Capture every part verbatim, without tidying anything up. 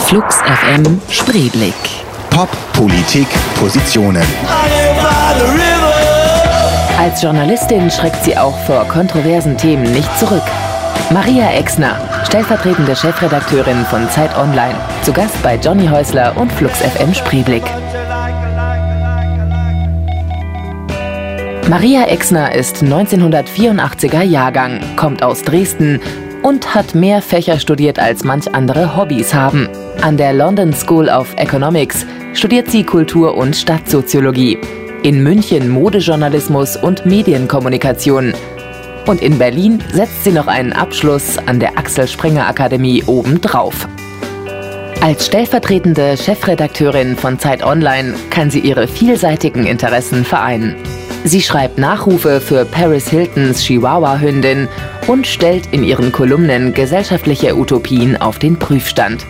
Flux F M Spreeblick. Pop, Politik, Positionen. Als Journalistin schreckt sie auch vor kontroversen Themen nicht zurück. Maria Exner, stellvertretende Chefredakteurin von Zeit Online, zu Gast bei Johnny Häusler und Flux F M Spreeblick. Maria Exner ist neunzehnhundertvierundachtziger Jahrgang, kommt aus Dresden und hat mehr Fächer studiert, als manch andere Hobbys haben. An der London School of Economics studiert sie Kultur- und Stadtsoziologie. In München Modejournalismus und Medienkommunikation. Und in Berlin setzt sie noch einen Abschluss an der Axel Springer Akademie obendrauf. Als stellvertretende Chefredakteurin von Zeit Online kann sie ihre vielseitigen Interessen vereinen. Sie schreibt Nachrufe für Paris Hiltons Chihuahua-Hündin und stellt in ihren Kolumnen gesellschaftliche Utopien auf den Prüfstand.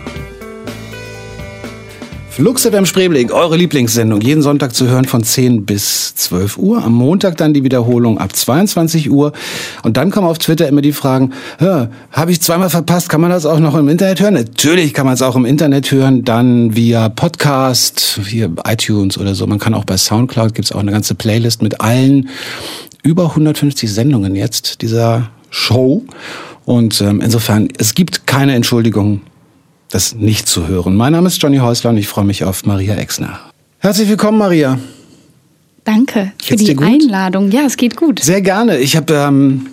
Flux F M Spreeblick, eure Lieblingssendung, jeden Sonntag zu hören von zehn bis zwölf Uhr. Am Montag dann die Wiederholung ab zweiundzwanzig Uhr. Und dann kommen auf Twitter immer die Fragen, habe ich zweimal verpasst, kann man das auch noch im Internet hören? Natürlich kann man es auch im Internet hören, dann via Podcast, via iTunes oder so. Man kann auch bei Soundcloud, gibt es auch eine ganze Playlist mit allen über hundertfünfzig Sendungen jetzt dieser Show. Und ähm, insofern, es gibt keine Entschuldigung, das nicht zu hören. Mein Name ist Johnny Häusler und ich freue mich auf Maria Exner. Herzlich willkommen, Maria. Danke für die Einladung. Ja, es geht gut. Sehr gerne. Ich habe, ähm,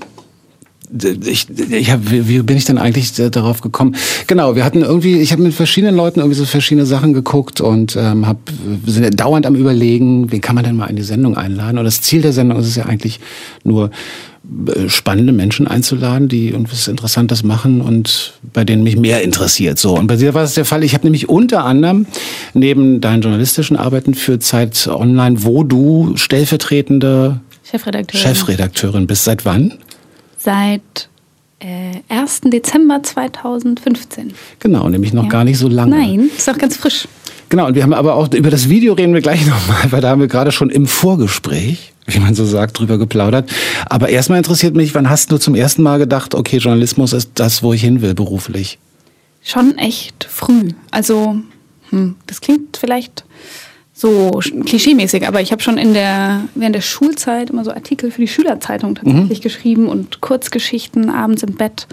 ich, ich hab, wie, wie bin ich denn eigentlich darauf gekommen? Genau, wir hatten irgendwie, ich habe mit verschiedenen Leuten irgendwie so verschiedene Sachen geguckt und ähm, hab, wir sind dauernd am Überlegen, wen kann man denn mal in die Sendung einladen? Und das Ziel der Sendung ist es ja eigentlich nur, spannende Menschen einzuladen, die irgendwas Interessantes machen und bei denen mich mehr interessiert. So, und bei dir war es der Fall. Ich habe nämlich unter anderem neben deinen journalistischen Arbeiten für Zeit Online, wo du stellvertretende Chefredakteurin, Chefredakteurin bist. Seit wann? Seit äh, ersten Dezember zweitausendfünfzehn. Genau, nämlich noch ja. gar nicht so lange. Nein, ist doch ganz frisch. Genau, und wir haben aber auch, über das Video reden wir gleich nochmal, weil da haben wir gerade schon im Vorgespräch, wie man so sagt, drüber geplaudert. Aber erstmal interessiert mich, wann hast du zum ersten Mal gedacht, okay, Journalismus ist das, wo ich hin will beruflich? Schon echt früh. Also, hm, das klingt vielleicht so klischeemäßig, aber ich habe schon in der, während der Schulzeit immer so Artikel für die Schülerzeitung tatsächlich mhm. geschrieben und Kurzgeschichten abends im Bett.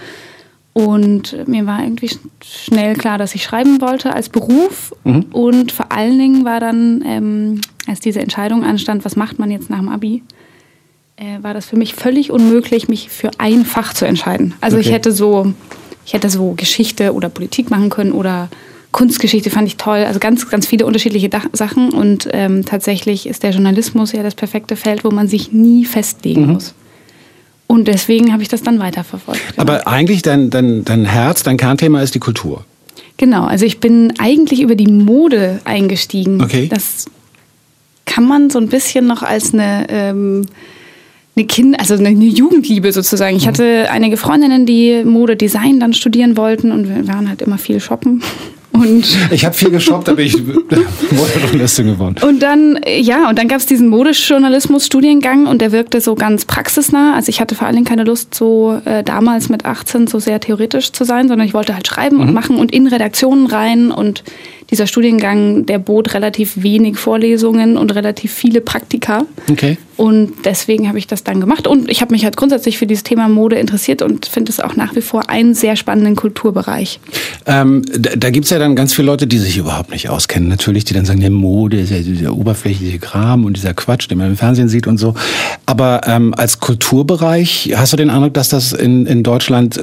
Und mir war irgendwie schnell klar, dass ich schreiben wollte als Beruf. Mhm. Und vor allen Dingen war dann, ähm, als diese Entscheidung anstand, was macht man jetzt nach dem Abi, äh, war das für mich völlig unmöglich, mich für ein Fach zu entscheiden. Also okay. ich hätte so, ich hätte so Geschichte oder Politik machen können oder Kunstgeschichte fand ich toll. Also ganz, ganz viele unterschiedliche Dach- Sachen. Und ähm, tatsächlich ist der Journalismus ja das perfekte Feld, wo man sich nie festlegen mhm. muss. Und deswegen habe ich das dann weiterverfolgt. Genau. Aber eigentlich dein, dein, dein Herz, dein Kernthema ist die Kultur. Genau, also ich bin eigentlich über die Mode eingestiegen. Okay. Das kann man so ein bisschen noch als eine, ähm, eine Kind, also eine Jugendliebe sozusagen. Ich mhm. hatte einige Freundinnen, die Modedesign dann studieren wollten und wir waren halt immer viel shoppen. Und ich habe viel geshoppt, da bin ich Modejournalistin geworden. Und dann, ja, und dann gab es diesen Modejournalismus-Studiengang und der wirkte so ganz praxisnah. Also ich hatte vor allen Dingen keine Lust, so äh, damals mit achtzehn so sehr theoretisch zu sein, sondern ich wollte halt schreiben mhm. und machen und in Redaktionen rein. Und dieser Studiengang, der bot relativ wenig Vorlesungen und relativ viele Praktika. Okay. Und deswegen habe ich das dann gemacht. Und ich habe mich halt grundsätzlich für dieses Thema Mode interessiert und finde es auch nach wie vor einen sehr spannenden Kulturbereich. Ähm, da da gibt es ja dann ganz viele Leute, die sich überhaupt nicht auskennen. Natürlich, die dann sagen, ja, Mode ist ja dieser oberflächliche Kram und dieser Quatsch, den man im Fernsehen sieht und so. Aber ähm, als Kulturbereich, hast du den Eindruck, dass das in, in Deutschland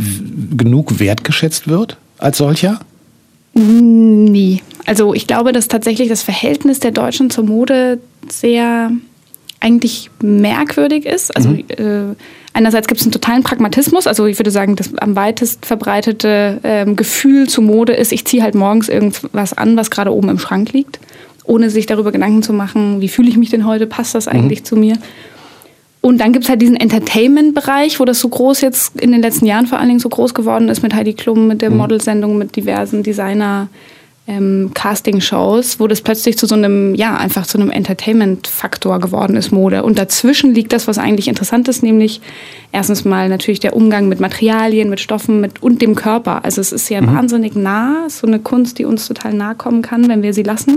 genug wertgeschätzt wird als solcher? Nie. Also ich glaube, dass tatsächlich das Verhältnis der Deutschen zur Mode sehr eigentlich merkwürdig ist. Also mhm. äh, einerseits gibt es einen totalen Pragmatismus. Also ich würde sagen, das am weitest verbreitete ähm, Gefühl zu Mode ist, ich ziehe halt morgens irgendwas an, was gerade oben im Schrank liegt, ohne sich darüber Gedanken zu machen, wie fühle ich mich denn heute, passt das eigentlich mhm. zu mir? Und dann gibt es halt diesen Entertainment-Bereich, wo das so groß jetzt in den letzten Jahren vor allen Dingen so groß geworden ist mit Heidi Klum, mit der Modelsendung, mit diversen Designer- ähm, Casting-Shows, wo das plötzlich zu so einem, ja, einfach zu einem Entertainment-Faktor geworden ist, Mode. Und dazwischen liegt das, was eigentlich interessant ist, nämlich erstens mal natürlich der Umgang mit Materialien, mit Stoffen mit, und dem Körper. Also es ist ja mhm. wahnsinnig nah, so eine Kunst, die uns total nahe kommen kann, wenn wir sie lassen.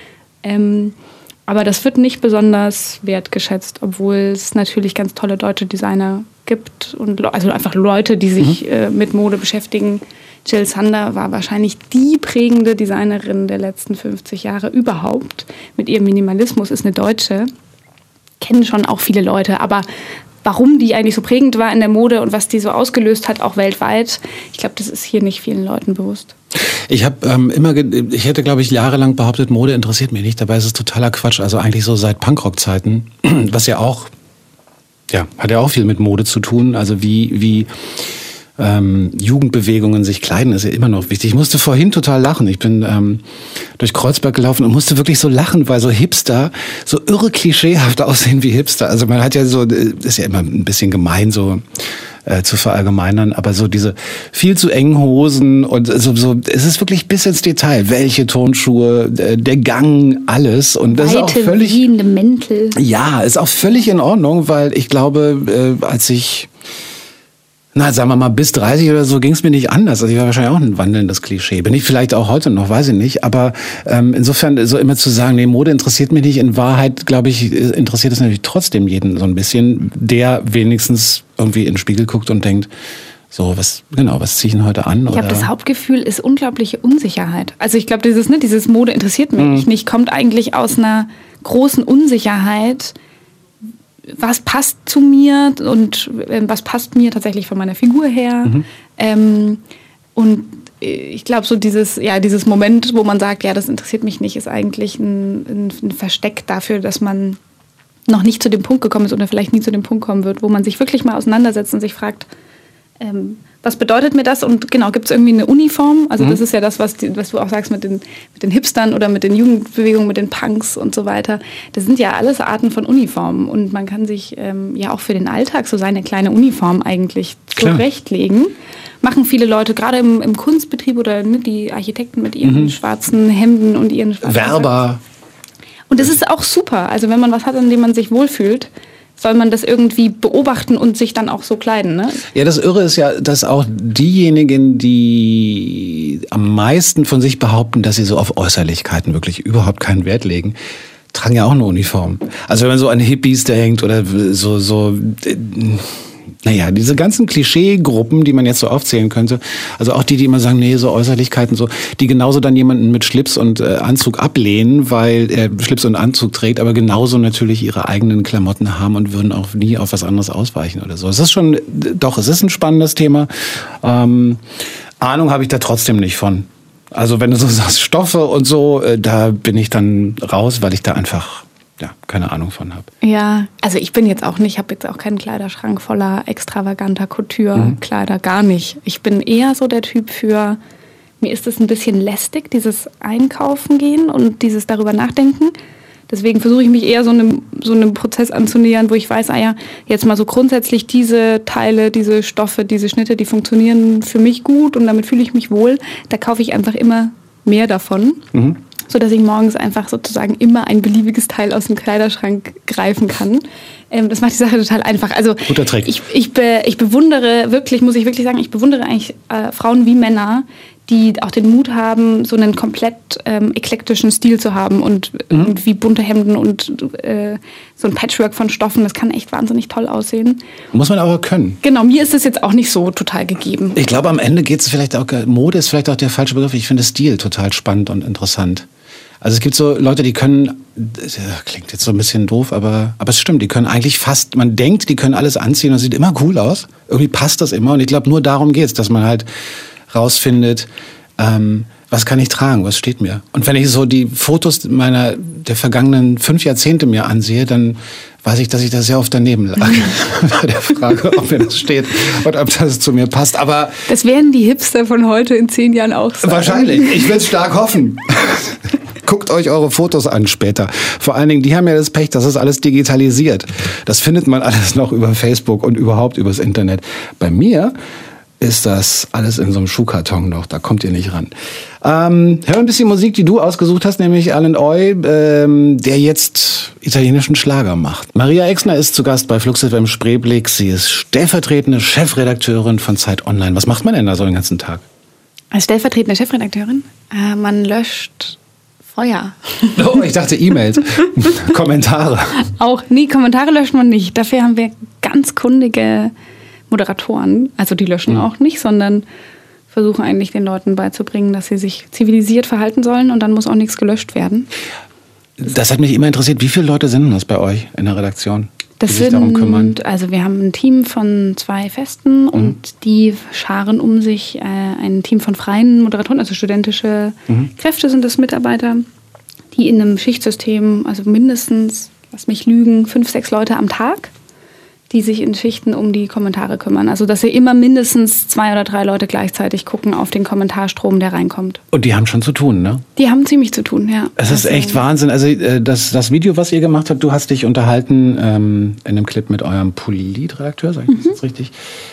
Ähm, aber das wird nicht besonders wertgeschätzt, obwohl es natürlich ganz tolle deutsche Designer gibt und also einfach Leute, die sich mhm. äh, mit Mode beschäftigen. Jil Sander war wahrscheinlich die prägende Designerin der letzten fünfzig Jahre überhaupt. Mit ihrem Minimalismus, ist eine Deutsche. Kennen schon auch viele Leute, aber warum die eigentlich so prägend war in der Mode und was die so ausgelöst hat, auch weltweit, ich glaube, das ist hier nicht vielen Leuten bewusst. Ich habe ähm, immer, ge- ich hätte, glaube ich, jahrelang behauptet, Mode interessiert mich nicht. Dabei ist es totaler Quatsch. Also eigentlich so seit Punkrock-Zeiten, was ja auch, ja, hat ja auch viel mit Mode zu tun. Also wie, wie ähm, Jugendbewegungen sich kleiden, ist ja immer noch wichtig. Ich musste vorhin total lachen. Ich bin ähm, durch Kreuzberg gelaufen und musste wirklich so lachen, weil so Hipster so irre klischeehaft aussehen wie Hipster. Also man hat ja so, ist ja immer ein bisschen gemein so äh, zu verallgemeinern, aber so diese viel zu engen Hosen und so, so, es ist wirklich bis ins Detail. Welche Turnschuhe, der Gang, alles. Und das Weite, ist auch völlig, wiehende Mäntel. Ja, ist auch völlig in Ordnung, weil ich glaube, äh, als ich Na, sagen wir mal, bis dreißig oder so ging es mir nicht anders. Also ich war wahrscheinlich auch ein wandelndes Klischee. Bin ich vielleicht auch heute noch, weiß ich nicht. Aber ähm, insofern so immer zu sagen, nee, Mode interessiert mich nicht. In Wahrheit, glaube ich, interessiert es natürlich trotzdem jeden so ein bisschen, der wenigstens irgendwie in den Spiegel guckt und denkt, so, was, genau, was ziehe ich denn heute an? Ich glaube, das Hauptgefühl ist unglaubliche Unsicherheit. Also ich glaube, dieses, ne, dieses Mode interessiert mich mhm. nicht, kommt eigentlich aus einer großen Unsicherheit. Was passt zu mir und äh, was passt mir tatsächlich von meiner Figur her? Mhm. Ähm, und ich glaube, so dieses, ja, dieses Moment, wo man sagt, ja, das interessiert mich nicht, ist eigentlich ein, ein, ein Versteck dafür, dass man noch nicht zu dem Punkt gekommen ist oder vielleicht nie zu dem Punkt kommen wird, wo man sich wirklich mal auseinandersetzt und sich fragt, ähm, was bedeutet mir das? Und genau, gibt es irgendwie eine Uniform? Also mhm. das ist ja das, was, die, was du auch sagst mit den, mit den Hipstern oder mit den Jugendbewegungen, mit den Punks und so weiter. Das sind ja alles Arten von Uniformen. Und man kann sich ähm, ja auch für den Alltag so seine kleine Uniform eigentlich zurechtlegen. Machen viele Leute, gerade im, im Kunstbetrieb oder ne, die Architekten mit ihren mhm. schwarzen Hemden und ihren schwarzen Werber. Und das ist auch super. Also wenn man was hat, an dem man sich wohlfühlt, soll man das irgendwie beobachten und sich dann auch so kleiden, ne? Ja, das Irre ist ja, dass auch diejenigen, die am meisten von sich behaupten, dass sie so auf Äußerlichkeiten wirklich überhaupt keinen Wert legen, tragen ja auch eine Uniform. Also wenn man so an Hippies denkt oder so, so, naja, diese ganzen Klischeegruppen, die man jetzt so aufzählen könnte, also auch die, die immer sagen, nee, so Äußerlichkeiten, so, die genauso dann jemanden mit Schlips und äh, Anzug ablehnen, weil er Schlips und Anzug trägt, aber genauso natürlich ihre eigenen Klamotten haben und würden auch nie auf was anderes ausweichen oder so. Es ist schon, doch, es ist ein spannendes Thema. Ähm, Ahnung habe ich da trotzdem nicht von. Also wenn du so sagst, Stoffe und so, äh, da bin ich dann raus, weil ich da einfach ja, keine Ahnung von habe. Ja, also ich bin jetzt auch nicht, ich habe jetzt auch keinen Kleiderschrank voller extravaganter Couture-Kleider, mhm. gar nicht. Ich bin eher so der Typ für, mir ist es ein bisschen lästig, dieses Einkaufen gehen und dieses darüber nachdenken. Deswegen versuche ich mich eher so einem, so einem Prozess anzunähern, wo ich weiß, ah ja, jetzt mal so grundsätzlich diese Teile, diese Stoffe, diese Schnitte, die funktionieren für mich gut und damit fühle ich mich wohl. Da kaufe ich einfach immer mehr davon. Mhm. So dass ich morgens einfach sozusagen immer ein beliebiges Teil aus dem Kleiderschrank greifen kann. Ähm, das macht die Sache total einfach. Also guter Trick. Ich, ich, be, ich bewundere wirklich, muss ich wirklich sagen, ich bewundere eigentlich äh, Frauen wie Männer, die auch den Mut haben, so einen komplett ähm, eklektischen Stil zu haben und mhm. irgendwie bunte Hemden und äh, so ein Patchwork von Stoffen. Das kann echt wahnsinnig toll aussehen. Muss man aber können. Genau, mir ist das jetzt auch nicht so total gegeben. Ich glaube, am Ende geht es vielleicht auch, Mode ist vielleicht auch der falsche Begriff. Ich finde Stil total spannend und interessant. Also es gibt so Leute, die können, das klingt jetzt so ein bisschen doof, aber, aber es stimmt, die können eigentlich fast, man denkt, die können alles anziehen und sieht immer cool aus. Irgendwie passt das immer und ich glaube, nur darum geht's, dass man halt rausfindet, ähm, was kann ich tragen, was steht mir. Und wenn ich so die Fotos meiner der vergangenen fünf Jahrzehnte mir ansehe, dann weiß ich, dass ich da sehr oft daneben lag. Bei der Frage, ob mir das steht und ob das zu mir passt. Aber das werden die Hipster von heute in zehn Jahren auch sagen. Wahrscheinlich. Ich will es stark hoffen. Guckt euch eure Fotos an später. Vor allen Dingen, die haben ja das Pech, das ist alles digitalisiert. Das findet man alles noch über Facebook und überhaupt übers Internet. Bei mir ist das alles in so einem Schuhkarton noch. Da kommt ihr nicht ran. Ähm, hör ein bisschen Musik, die du ausgesucht hast, nämlich Alan Oy, ähm, der jetzt italienischen Schlager macht. Maria Exner ist zu Gast bei Flux F M Spreeblick. Sie ist stellvertretende Chefredakteurin von Zeit Online. Was macht man denn da so den ganzen Tag? Als stellvertretende Chefredakteurin? Äh, man löscht Feuer. Oh, ich dachte E-Mails. Kommentare. Auch, nee, Kommentare löscht man nicht. Dafür haben wir ganz kundige Moderatoren. Also die löschen mhm. auch nicht, sondern versuchen eigentlich den Leuten beizubringen, dass sie sich zivilisiert verhalten sollen und dann muss auch nichts gelöscht werden. Das hat mich immer interessiert. Wie viele Leute sind das bei euch in der Redaktion, das die sich sind, darum kümmern? Also wir haben ein Team von zwei Festen mhm. und die scharen um sich äh, ein Team von freien Moderatoren, also studentische mhm. Kräfte sind das, Mitarbeiter, die in einem Schichtsystem, also mindestens, lass mich lügen, fünf, sechs Leute am Tag, die sich in Schichten um die Kommentare kümmern. Also dass wir immer mindestens zwei oder drei Leute gleichzeitig gucken auf den Kommentarstrom, der reinkommt. Und die haben schon zu tun, ne? Die haben ziemlich zu tun, ja. Es ist also echt Wahnsinn. Also das, das Video, was ihr gemacht habt, du hast dich unterhalten ähm, in einem Clip mit eurem Politredakteur, sag ich das mhm. jetzt richtig?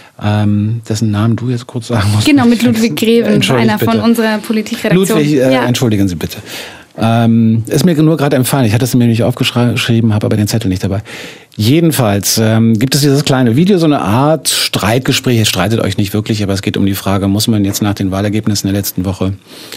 Ähm, dessen Namen du jetzt kurz sagen musst. Genau, mit Ludwig Greven, einer bitte. von unserer Politikredaktion. Ludwig, äh, ja. Entschuldigen Sie bitte. Ähm, ist mir nur gerade empfallen. Ich hatte es mir nicht aufgeschrieben, habe aber den Zettel nicht dabei. Jedenfalls ähm, gibt es dieses kleine Video, so eine Art Streitgespräch. Ihr streitet euch nicht wirklich, aber es geht um die Frage, muss man jetzt nach den Wahlergebnissen der letzten Woche,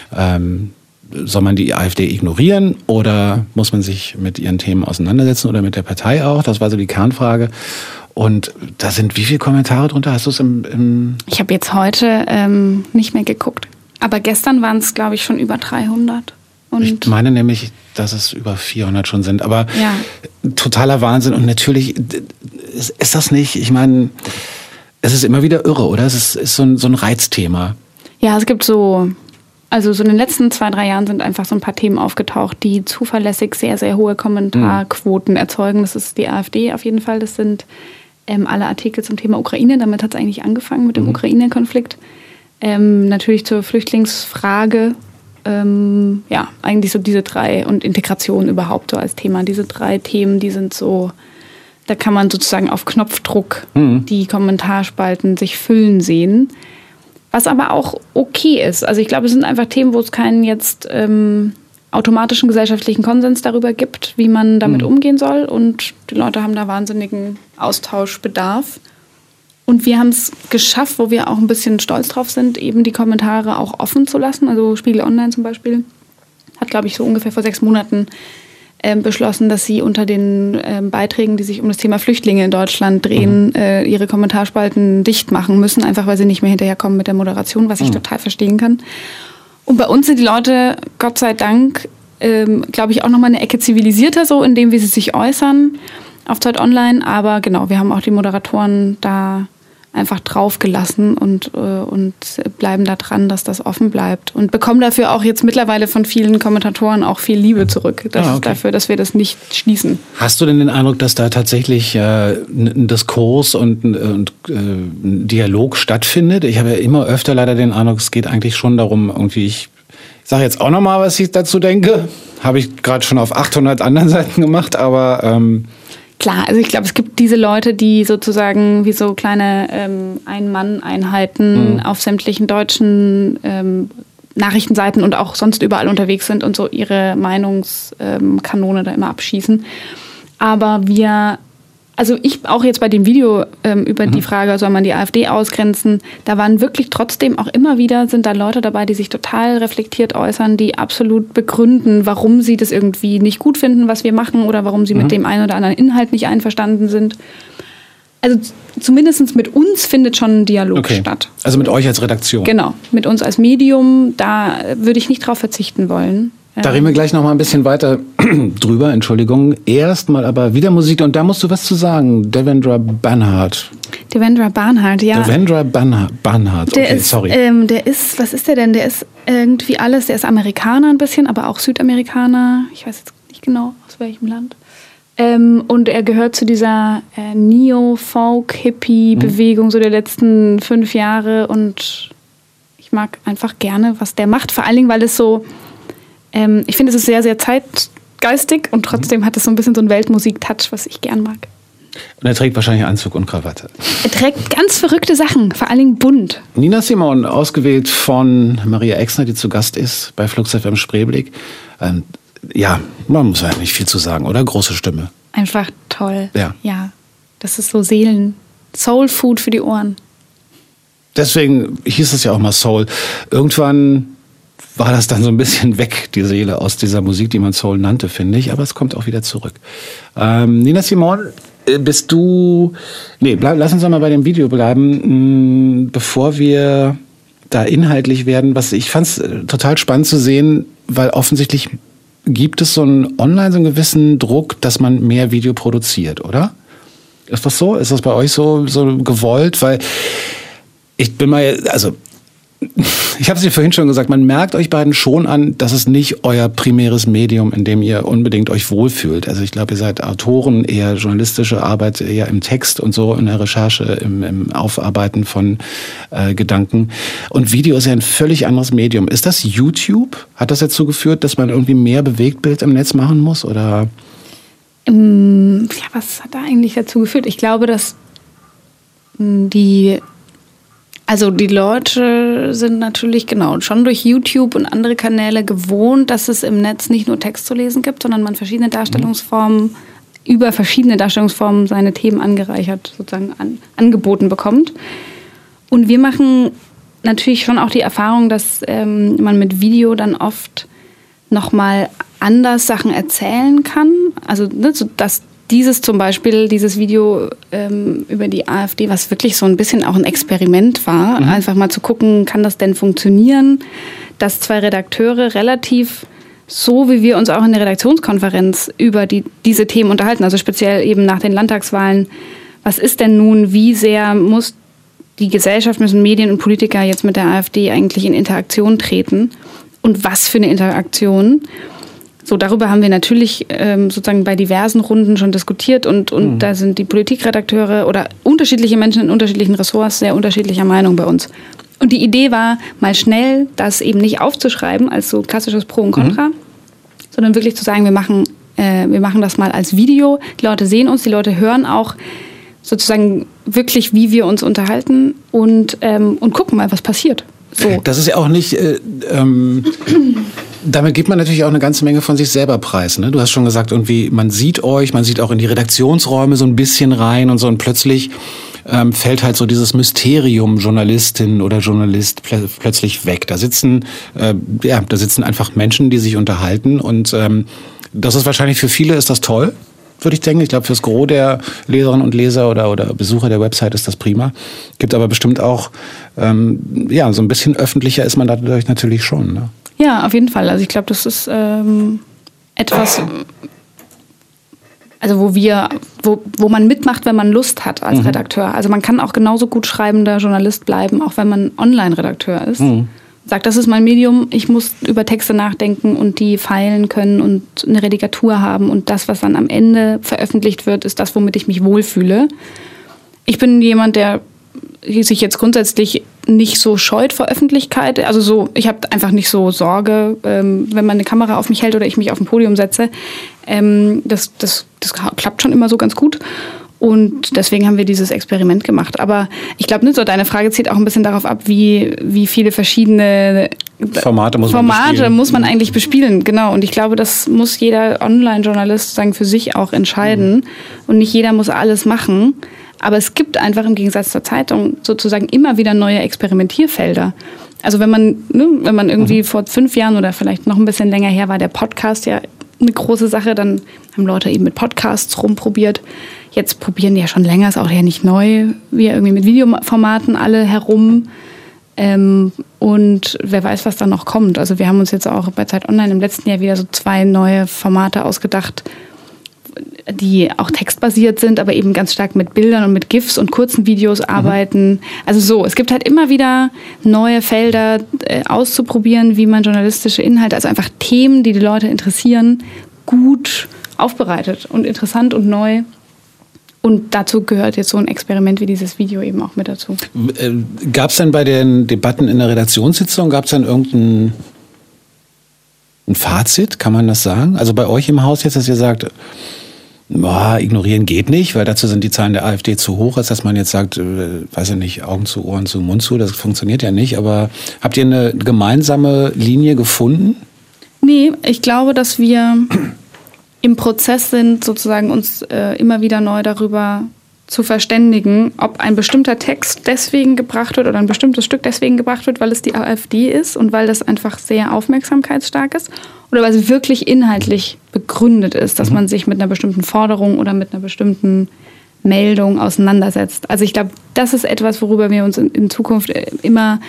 ähm, soll man die AfD ignorieren oder muss man sich mit ihren Themen auseinandersetzen oder mit der Partei auch? Das war so die Kernfrage. Und da sind wie viele Kommentare drunter? Hast du es im, im... Ich habe jetzt heute ähm, nicht mehr geguckt. Aber gestern waren es, glaube ich, schon über dreihundert. Und ich meine nämlich, dass es über vierhundert schon sind. Aber ja. totaler Wahnsinn. Und natürlich ist, ist das nicht, ich meine, es ist immer wieder irre, oder? Es ist, ist so, ein, so ein Reizthema. Ja, es gibt so, also so in den letzten zwei, drei Jahren sind einfach so ein paar Themen aufgetaucht, die zuverlässig sehr, sehr hohe Kommentarquoten mhm. erzeugen. Das ist die AfD auf jeden Fall. Das sind ähm, alle Artikel zum Thema Ukraine. Damit hat es eigentlich angefangen mit dem mhm. Ukraine-Konflikt. Ähm, natürlich zur Flüchtlingsfrage. Ähm, ja, eigentlich so diese drei und Integration überhaupt so als Thema. Diese drei Themen, die sind so, da kann man sozusagen auf Knopfdruck mhm. die Kommentarspalten sich füllen sehen. Was aber auch okay ist. Also ich glaube, es sind einfach Themen, wo es keinen jetzt ähm, automatischen gesellschaftlichen Konsens darüber gibt, wie man damit mhm. umgehen soll. Und die Leute haben da wahnsinnigen Austauschbedarf. Und wir haben es geschafft, wo wir auch ein bisschen stolz drauf sind, eben die Kommentare auch offen zu lassen. Also Spiegel Online zum Beispiel hat, glaube ich, so ungefähr vor sechs Monaten äh, beschlossen, dass sie unter den äh, Beiträgen, die sich um das Thema Flüchtlinge in Deutschland drehen, mhm. äh, ihre Kommentarspalten dicht machen müssen, einfach weil sie nicht mehr hinterherkommen mit der Moderation, was ich mhm. total verstehen kann. Und bei uns sind die Leute, Gott sei Dank, ähm, glaube ich, auch nochmal eine Ecke zivilisierter, so in dem, wie sie sich äußern auf Zeit Online. Aber genau, wir haben auch die Moderatoren da einfach draufgelassen und, äh, und bleiben da dran, dass das offen bleibt. Und bekommen dafür auch jetzt mittlerweile von vielen Kommentatoren auch viel Liebe zurück. Das ah, okay. dafür, dass wir das nicht schließen. Hast du denn den Eindruck, dass da tatsächlich äh, ein Diskurs und, und äh, ein Dialog stattfindet? Ich habe ja immer öfter leider den Eindruck, es geht eigentlich schon darum, irgendwie, ich sage jetzt auch nochmal, was ich dazu denke. Habe ich gerade schon auf achthundert anderen Seiten gemacht, aber... Ähm Klar, also ich glaube, es gibt diese Leute, die sozusagen wie so kleine ähm, Ein-Mann-Einheiten mhm. auf sämtlichen deutschen ähm, Nachrichtenseiten und auch sonst überall unterwegs sind und so ihre Meinungskanone ähm, da immer abschießen. Aber wir, also ich auch jetzt bei dem Video ähm, über mhm. die Frage, soll man die AfD ausgrenzen, da waren wirklich trotzdem auch immer wieder, sind da Leute dabei, die sich total reflektiert äußern, die absolut begründen, warum sie das irgendwie nicht gut finden, was wir machen oder warum sie mhm. mit dem einen oder anderen Inhalt nicht einverstanden sind. Also zumindest mit uns findet schon ein Dialog okay. statt. Also mit euch als Redaktion? Genau, mit uns als Medium, da würde ich nicht drauf verzichten wollen. Da reden wir gleich noch mal ein bisschen weiter drüber, Entschuldigung. Erstmal aber wieder Musik und da musst du was zu sagen. Devendra Banhart. Devendra Banhart, ja. Devendra Banhart, okay, der ist, sorry. Ähm, der ist, was ist der denn? Der ist irgendwie alles, der ist Amerikaner ein bisschen, aber auch Südamerikaner. Ich weiß jetzt nicht genau, aus welchem Land. Ähm, und er gehört zu dieser äh, Neo-Folk-Hippie-Bewegung mhm. so der letzten fünf Jahre und ich mag einfach gerne, was der macht. Vor allen Dingen, weil es so Ähm, ich finde, es ist sehr, sehr zeitgeistig und trotzdem hat es so ein bisschen so einen Weltmusik-Touch, was ich gern mag. Und er trägt wahrscheinlich Anzug und Krawatte. Er trägt ganz verrückte Sachen, vor allen Dingen bunt. Nina Simon, ausgewählt von Maria Exner, die zu Gast ist bei Flux F M Spreeblick. Ähm, ja, man muss ja nicht viel zu sagen, oder? Große Stimme. Einfach toll. Ja. Ja, das ist so Seelen, Soul Food für die Ohren. Deswegen hieß es ja auch mal Soul. Irgendwann war das dann so ein bisschen weg, die Seele aus dieser Musik, die man Soul nannte, finde ich. Aber es kommt auch wieder zurück. Ähm, Nina Simon, bist du... Nee, bleib, lass uns doch mal bei dem Video bleiben, mh, bevor wir da inhaltlich werden. Was ich fand es total spannend zu sehen, weil offensichtlich gibt es so einen online so einen gewissen Druck, dass man mehr Video produziert, oder? Ist das so? Ist das bei euch so, so gewollt? Weil ich bin mal, also ich habe es dir vorhin schon gesagt, man merkt euch beiden schon an, dass es nicht euer primäres Medium, in dem ihr unbedingt euch wohlfühlt. Also ich glaube, ihr seid Autoren, eher journalistische Arbeit, eher im Text und so, in der Recherche, im, im Aufarbeiten von äh, Gedanken. Und Video ist ja ein völlig anderes Medium. Ist das YouTube? Hat das dazu geführt, dass man irgendwie mehr Bewegtbild im Netz machen muss? Oder? Ähm, ja, was hat da eigentlich dazu geführt? Ich glaube, dass die... Also die Leute sind natürlich genau schon durch YouTube und andere Kanäle gewohnt, dass es im Netz nicht nur Text zu lesen gibt, sondern man verschiedene Darstellungsformen, mhm. über verschiedene Darstellungsformen seine Themen angereichert sozusagen an, angeboten bekommt. Und wir machen natürlich schon auch die Erfahrung, dass ähm, man mit Video dann oft nochmal anders Sachen erzählen kann. Also ne, so dass dieses zum Beispiel, dieses Video ähm, über die AfD, was wirklich so ein bisschen auch ein Experiment war, mhm. einfach mal zu gucken, kann das denn funktionieren, dass zwei Redakteure relativ so, wie wir uns auch in der Redaktionskonferenz über die, diese Themen unterhalten, also speziell eben nach den Landtagswahlen, was ist denn nun, wie sehr muss die Gesellschaft, müssen Medien und Politiker jetzt mit der AfD eigentlich in Interaktion treten und was für eine Interaktion? So, darüber haben wir natürlich ähm, sozusagen bei diversen Runden schon diskutiert und, und mhm. da sind die Politikredakteure oder unterschiedliche Menschen in unterschiedlichen Ressorts sehr unterschiedlicher Meinung bei uns. Und die Idee war, mal schnell das eben nicht aufzuschreiben als so klassisches Pro und Contra, mhm. sondern wirklich zu sagen, wir machen, äh, wir machen das mal als Video. Die Leute sehen uns, die Leute hören auch sozusagen wirklich, wie wir uns unterhalten und, ähm, und gucken mal, was passiert. So. Das ist ja auch nicht... Äh, ähm Damit gibt man natürlich auch eine ganze Menge von sich selber preis. Ne? Du hast schon gesagt, irgendwie man sieht euch, man sieht auch in die Redaktionsräume so ein bisschen rein und so. Und plötzlich ähm, fällt halt so dieses Mysterium Journalistin oder Journalist pl- plötzlich weg. Da sitzen, äh, ja, da sitzen einfach Menschen, die sich unterhalten. Und ähm, das ist wahrscheinlich für viele ist das toll, würde ich denken. Ich glaube, fürs Gros der Leserinnen und Leser oder, oder Besucher der Website ist das prima. Gibt aber bestimmt auch, ähm, ja, so ein bisschen öffentlicher ist man dadurch natürlich schon, ne? Ja, auf jeden Fall. Also ich glaube, das ist ähm, etwas, also wo wir, wo, wo man mitmacht, wenn man Lust hat als mhm. Redakteur. Also man kann auch genauso gut schreibender Journalist bleiben, auch wenn man Online-Redakteur ist. Mhm. Sagt, das ist mein Medium, ich muss über Texte nachdenken und die feilen können und eine Redigatur haben und das, was dann am Ende veröffentlicht wird, ist das, womit ich mich wohlfühle. Ich bin jemand, der sich jetzt grundsätzlich nicht so scheut vor Öffentlichkeit. Also so, ich habe einfach nicht so Sorge, ähm, wenn man eine Kamera auf mich hält oder ich mich auf ein Podium setze. Ähm, das, das, das klappt schon immer so ganz gut. Und deswegen haben wir dieses Experiment gemacht. Aber ich glaube nicht so, deine Frage zielt auch ein bisschen darauf ab, wie, wie viele verschiedene Formate muss man Formate bespielen. muss man eigentlich bespielen. Genau. Und ich glaube, das muss jeder Online-Journalist sagen, für sich auch entscheiden. Mhm. Und nicht jeder muss alles machen. Aber es gibt einfach im Gegensatz zur Zeitung sozusagen immer wieder neue Experimentierfelder. Also wenn man, ne, wenn man irgendwie mhm. vor fünf Jahren oder vielleicht noch ein bisschen länger her war, der Podcast ja eine große Sache, dann haben Leute eben mit Podcasts rumprobiert. Jetzt probieren die ja schon länger, ist auch ja nicht neu, wir irgendwie mit Videoformaten alle herum. Ähm, und wer weiß, was da noch kommt. Also wir haben uns jetzt auch bei Zeit Online im letzten Jahr wieder so zwei neue Formate ausgedacht, die auch textbasiert sind, aber eben ganz stark mit Bildern und mit GIFs und kurzen Videos arbeiten. Mhm. Also so, es gibt halt immer wieder neue Felder äh, auszuprobieren, wie man journalistische Inhalte, also einfach Themen, die die Leute interessieren, gut aufbereitet und interessant und neu. Und dazu gehört jetzt so ein Experiment wie dieses Video eben auch mit dazu. Gab es denn bei den Debatten in der Redaktionssitzung, gab es dann irgendein ein Fazit, kann man das sagen? Also bei euch im Haus jetzt, dass ihr sagt, Boah, ignorieren geht nicht, weil dazu sind die Zahlen der AfD zu hoch, als dass man jetzt sagt, äh, weiß ich nicht, Augen zu, Ohren zu, Mund zu, das funktioniert ja nicht. Aber habt ihr eine gemeinsame Linie gefunden? Nee, ich glaube, dass wir im Prozess sind, sozusagen uns äh, immer wieder neu darüber zu verständigen, ob ein bestimmter Text deswegen gebracht wird oder ein bestimmtes Stück deswegen gebracht wird, weil es die AfD ist und weil das einfach sehr aufmerksamkeitsstark ist oder weil es wirklich inhaltlich begründet ist, dass mhm. man sich mit einer bestimmten Forderung oder mit einer bestimmten Meldung auseinandersetzt. Also ich glaube, das ist etwas, worüber wir uns in, in Zukunft immer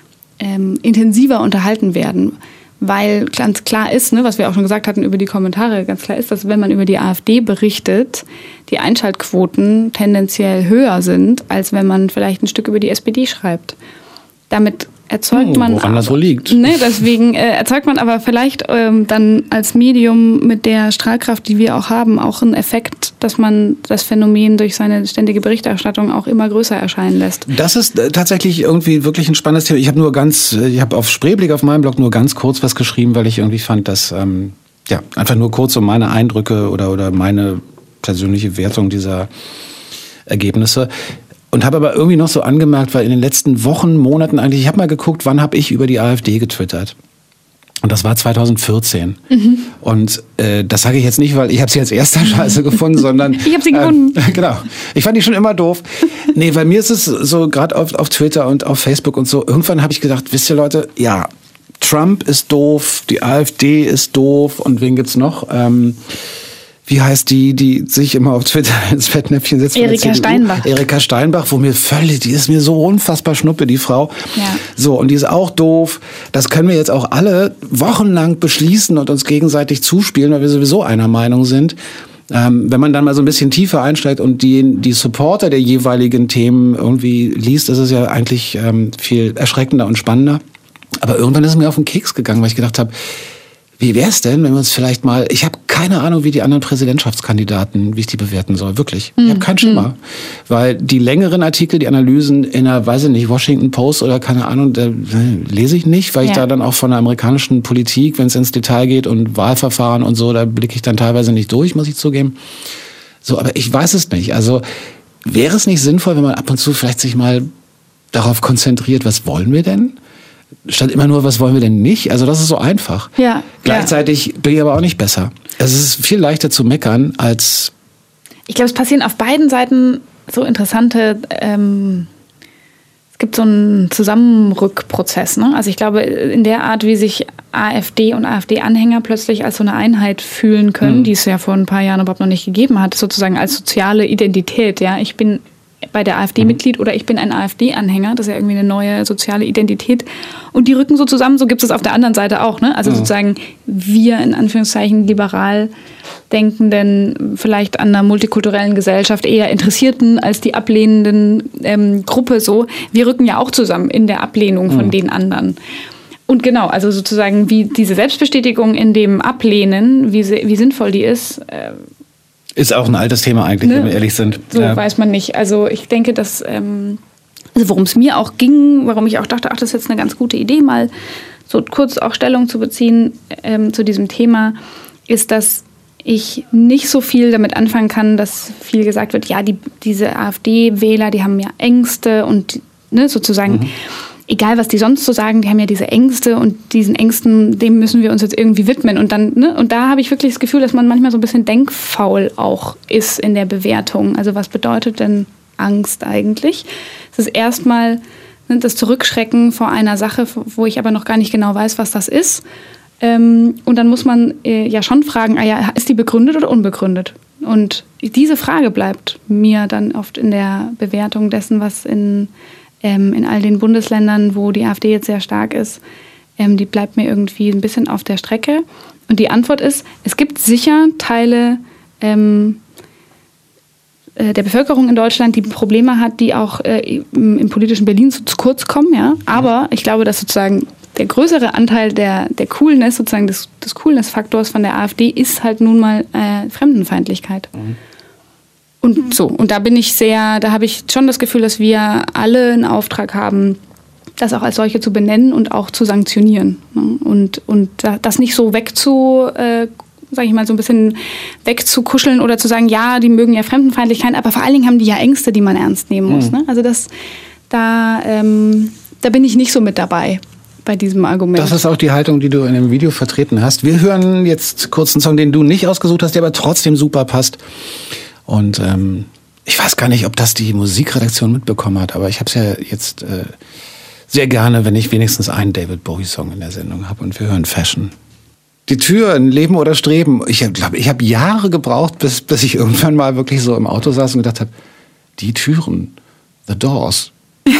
ähm, intensiver unterhalten werden. Weil ganz klar ist, ne, was wir auch schon gesagt hatten über die Kommentare, ganz klar ist, dass wenn man über die AfD berichtet, die Einschaltquoten tendenziell höher sind, als wenn man vielleicht ein Stück über die S P D schreibt. Damit erzeugt man... Woran das wohl liegt. Ne, deswegen äh, erzeugt man aber vielleicht ähm, dann als Medium mit der Strahlkraft, die wir auch haben, auch einen Effekt, dass man das Phänomen durch seine ständige Berichterstattung auch immer größer erscheinen lässt. Das ist äh, tatsächlich irgendwie wirklich ein spannendes Thema. Ich habe nur ganz, ich habe auf Spreeblick auf meinem Blog nur ganz kurz was geschrieben, weil ich irgendwie fand, dass, ähm, ja, einfach nur kurz so meine Eindrücke oder, oder meine persönliche Wertung dieser Ergebnisse. Und habe aber irgendwie noch so angemerkt, weil in den letzten Wochen, Monaten eigentlich, ich habe mal geguckt, wann habe ich über die AfD getwittert. Und das war zwanzig vierzehn. Mhm. Und äh, das sage ich jetzt nicht, weil ich habe sie als erster Scheiße gefunden, sondern... Ich habe sie gefunden. Äh, genau. Ich fand die schon immer doof. Nee, bei mir ist es so, gerade auf, auf Twitter und auf Facebook und so, irgendwann habe ich gedacht, wisst ihr Leute, ja, Trump ist doof, die AfD ist doof und wen gibt's noch? Ähm, Wie heißt die, die sich immer auf Twitter ins Fettnäpfchen setzt? Erika Steinbach. Erika Steinbach, wo mir völlig, die ist mir so unfassbar schnuppe, die Frau. Ja. So, und die ist auch doof. Das können wir jetzt auch alle wochenlang beschließen und uns gegenseitig zuspielen, weil wir sowieso einer Meinung sind. Ähm, wenn man dann mal so ein bisschen tiefer einsteigt und die, die Supporter der jeweiligen Themen irgendwie liest, ist es ja eigentlich ähm, viel erschreckender und spannender. Aber irgendwann ist es mir auf den Keks gegangen, weil ich gedacht habe, wie wäre es denn, wenn wir uns vielleicht mal, ich habe keine Ahnung, wie die anderen Präsidentschaftskandidaten, wie ich die bewerten soll, wirklich. Ich habe keinen Schimmer. Mhm. Weil die längeren Artikel, die Analysen in einer, weiß ich nicht, Washington Post oder keine Ahnung, da lese ich nicht, weil ich ja. da dann auch von der amerikanischen Politik, wenn es ins Detail geht und Wahlverfahren und so, da blicke ich dann teilweise nicht durch, muss ich zugeben. So, aber ich weiß es nicht. Also wäre es nicht sinnvoll, wenn man ab und zu vielleicht sich mal darauf konzentriert, was wollen wir denn? Statt immer nur, was wollen wir denn nicht? Also das ist so einfach. Ja, Gleichzeitig ja. bin ich aber auch nicht besser. Es ist viel leichter zu meckern als... Ich glaube, es passieren auf beiden Seiten so interessante... Ähm, es gibt so einen Zusammenrückprozess. Ne? Also ich glaube, in der Art, wie sich AfD und AfD-Anhänger plötzlich als so eine Einheit fühlen können, mhm. die es ja vor ein paar Jahren überhaupt noch nicht gegeben hat, sozusagen als soziale Identität. Ja, ich bin bei der AfD Mitglied oder ich bin ein AfD-Anhänger. Das ist ja irgendwie eine neue soziale Identität. Und die rücken so zusammen, so gibt es auf der anderen Seite auch. Ne? Also ja. sozusagen wir in Anführungszeichen liberal denkenden, vielleicht an einer multikulturellen Gesellschaft eher Interessierten als die ablehnenden ähm, Gruppe so. Wir rücken ja auch zusammen in der Ablehnung von ja. den anderen. Und genau, also sozusagen wie diese Selbstbestätigung in dem Ablehnen, wie, wie sinnvoll die ist, äh, ist auch ein altes Thema eigentlich, ne? Wenn wir ehrlich sind. So ja. weiß man nicht. Also ich denke, dass, ähm, also worum es mir auch ging, warum ich auch dachte, ach, das ist jetzt eine ganz gute Idee, mal so kurz auch Stellung zu beziehen ähm, zu diesem Thema, ist, dass ich nicht so viel damit anfangen kann, dass viel gesagt wird, ja, die, diese AfD-Wähler, die haben ja Ängste und ne, sozusagen... Mhm. Egal, was die sonst so sagen, die haben ja diese Ängste und diesen Ängsten, dem müssen wir uns jetzt irgendwie widmen. Und dann, ne, und da habe ich wirklich das Gefühl, dass man manchmal so ein bisschen denkfaul auch ist in der Bewertung. Also was bedeutet denn Angst eigentlich? Es ist erstmal ne, das Zurückschrecken vor einer Sache, wo ich aber noch gar nicht genau weiß, was das ist. Ähm, und dann muss man äh, ja schon fragen, ah ja, ist die begründet oder unbegründet? Und diese Frage bleibt mir dann oft in der Bewertung dessen, was in Ähm, in all den Bundesländern, wo die AfD jetzt sehr stark ist, ähm, die bleibt mir irgendwie ein bisschen auf der Strecke. Und die Antwort ist, es gibt sicher Teile ähm, äh, der Bevölkerung in Deutschland, die Probleme hat, die auch äh, im, im politischen Berlin zu, zu kurz kommen. Ja? Aber ich glaube, dass sozusagen der größere Anteil der, der Coolness, sozusagen des, des Coolness-Faktors von der AfD ist halt nun mal äh, Fremdenfeindlichkeit. Mhm. Und so, und da bin ich sehr, da habe ich schon das Gefühl, dass wir alle einen Auftrag haben, das auch als solche zu benennen und auch zu sanktionieren. Und, und das nicht so wegzu, äh, sage ich mal, so ein bisschen wegzukuscheln oder zu sagen, ja, die mögen ja Fremdenfeindlichkeit, aber vor allen Dingen haben die ja Ängste, die man ernst nehmen muss. Mhm. Ne? Also das, da, ähm, da bin ich nicht so mit dabei bei diesem Argument. Das ist auch die Haltung, die du in dem Video vertreten hast. Wir hören jetzt kurz einen Song, den du nicht ausgesucht hast, der aber trotzdem super passt. Und ähm, ich weiß gar nicht, ob das die Musikredaktion mitbekommen hat, aber ich habe es ja jetzt äh, sehr gerne, wenn ich wenigstens einen David Bowie-Song in der Sendung habe. Und wir hören Fashion. Die Türen, Leben oder Streben. Ich glaube, ich habe Jahre gebraucht, bis, bis ich irgendwann mal wirklich so im Auto saß und gedacht habe, die Türen, The Doors.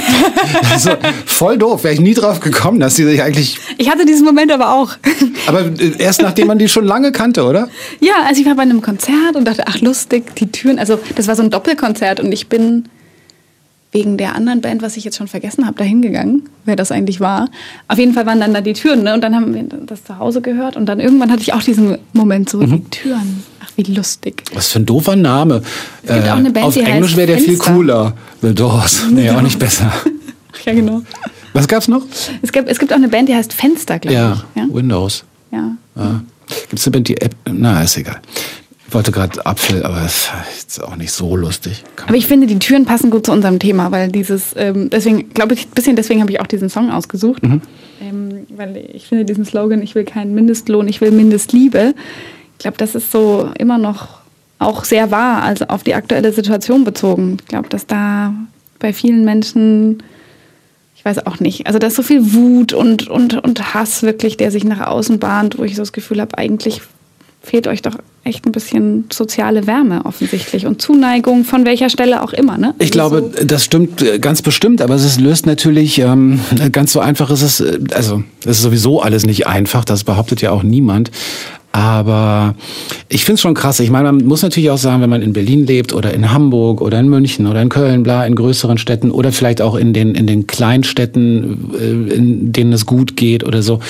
Also, voll doof, wäre ich nie drauf gekommen, dass die sich eigentlich... Ich hatte diesen Moment aber auch. Aber erst nachdem man die schon lange kannte, oder? Ja, also ich war bei einem Konzert und dachte, ach lustig, die Türen, also das war so ein Doppelkonzert und ich bin wegen der anderen Band, was ich jetzt schon vergessen habe, da hingegangen, wer das eigentlich war. Auf jeden Fall waren dann da die Türen, ne? Und dann haben wir das zu Hause gehört und dann irgendwann hatte ich auch diesen Moment so, mhm. die Türen, ach wie lustig. Was für ein doofer Name. Es gibt äh, auch eine Band, auf die Englisch wäre der Fenster. Viel cooler. The Doors. Nee, auch nicht besser. Ach ja, genau. Was gab's noch? Es gibt, es gibt auch eine Band, die heißt Fenster, glaube ja, ich. Ja, Windows. Ja. ja. Gibt es eine Band, die App? Na, ist egal. Ich wollte gerade Apfel, aber das ist auch nicht so lustig. Kann aber ich finde, die Türen passen gut zu unserem Thema, weil dieses, ähm, deswegen, glaube ich, ein bisschen deswegen habe ich auch diesen Song ausgesucht. Mhm. Ähm, weil ich finde diesen Slogan, ich will keinen Mindestlohn, ich will Mindestliebe. Ich glaube, das ist so immer noch auch sehr wahr, also auf die aktuelle Situation bezogen. Ich glaube, dass da bei vielen Menschen, ich weiß auch nicht, also da ist so viel Wut und, und, und Hass wirklich, der sich nach außen bahnt, wo ich so das Gefühl habe, eigentlich fehlt euch doch echt ein bisschen soziale Wärme offensichtlich und Zuneigung von welcher Stelle auch immer. Ne? Ich also glaube, so das stimmt ganz bestimmt, aber es löst natürlich, ähm, ganz so einfach ist es, also es ist sowieso alles nicht einfach, das behauptet ja auch niemand. Aber ich finde es schon krass. Ich meine, man muss natürlich auch sagen, wenn man in Berlin lebt oder in Hamburg oder in München oder in Köln, bla, in größeren Städten oder vielleicht auch in den, in den Kleinstädten, in denen es gut geht oder so,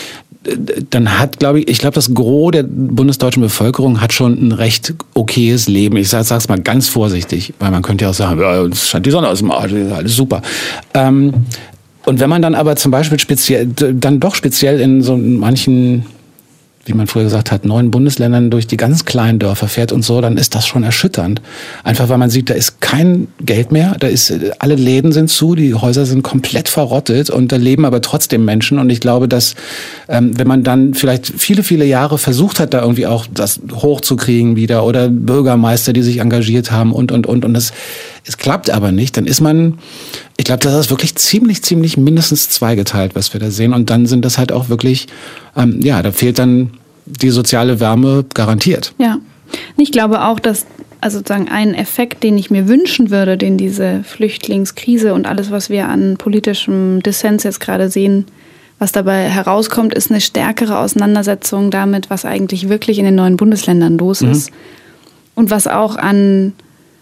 dann hat, glaube ich, ich glaube, das Gros der bundesdeutschen Bevölkerung hat schon ein recht okayes Leben. Ich sage es mal ganz vorsichtig, weil man könnte ja auch sagen, ja, es scheint die Sonne aus dem Arsch, das ist alles super. Ähm, und wenn man dann aber zum Beispiel speziell, dann doch speziell in so manchen, wie man früher gesagt hat, neuen Bundesländern durch die ganz kleinen Dörfer fährt und so, dann ist das schon erschütternd. Einfach weil man sieht, da ist kein Geld mehr, da ist, alle Läden sind zu, die Häuser sind komplett verrottet und da leben aber trotzdem Menschen. Und ich glaube, dass ähm, wenn man dann vielleicht viele, viele Jahre versucht hat, da irgendwie auch das hochzukriegen wieder oder Bürgermeister, die sich engagiert haben und, und, und, und das, es klappt aber nicht, dann ist man, ich glaube, das ist wirklich ziemlich, ziemlich mindestens zweigeteilt, was wir da sehen. Und dann sind das halt auch wirklich, ähm, ja, da fehlt dann die soziale Wärme garantiert. Ja, ich glaube auch, dass also sozusagen ein Effekt, den ich mir wünschen würde, den diese Flüchtlingskrise und alles, was wir an politischem Dissens jetzt gerade sehen, was dabei herauskommt, ist eine stärkere Auseinandersetzung damit, was eigentlich wirklich in den neuen Bundesländern los ist. Mhm. Und was auch an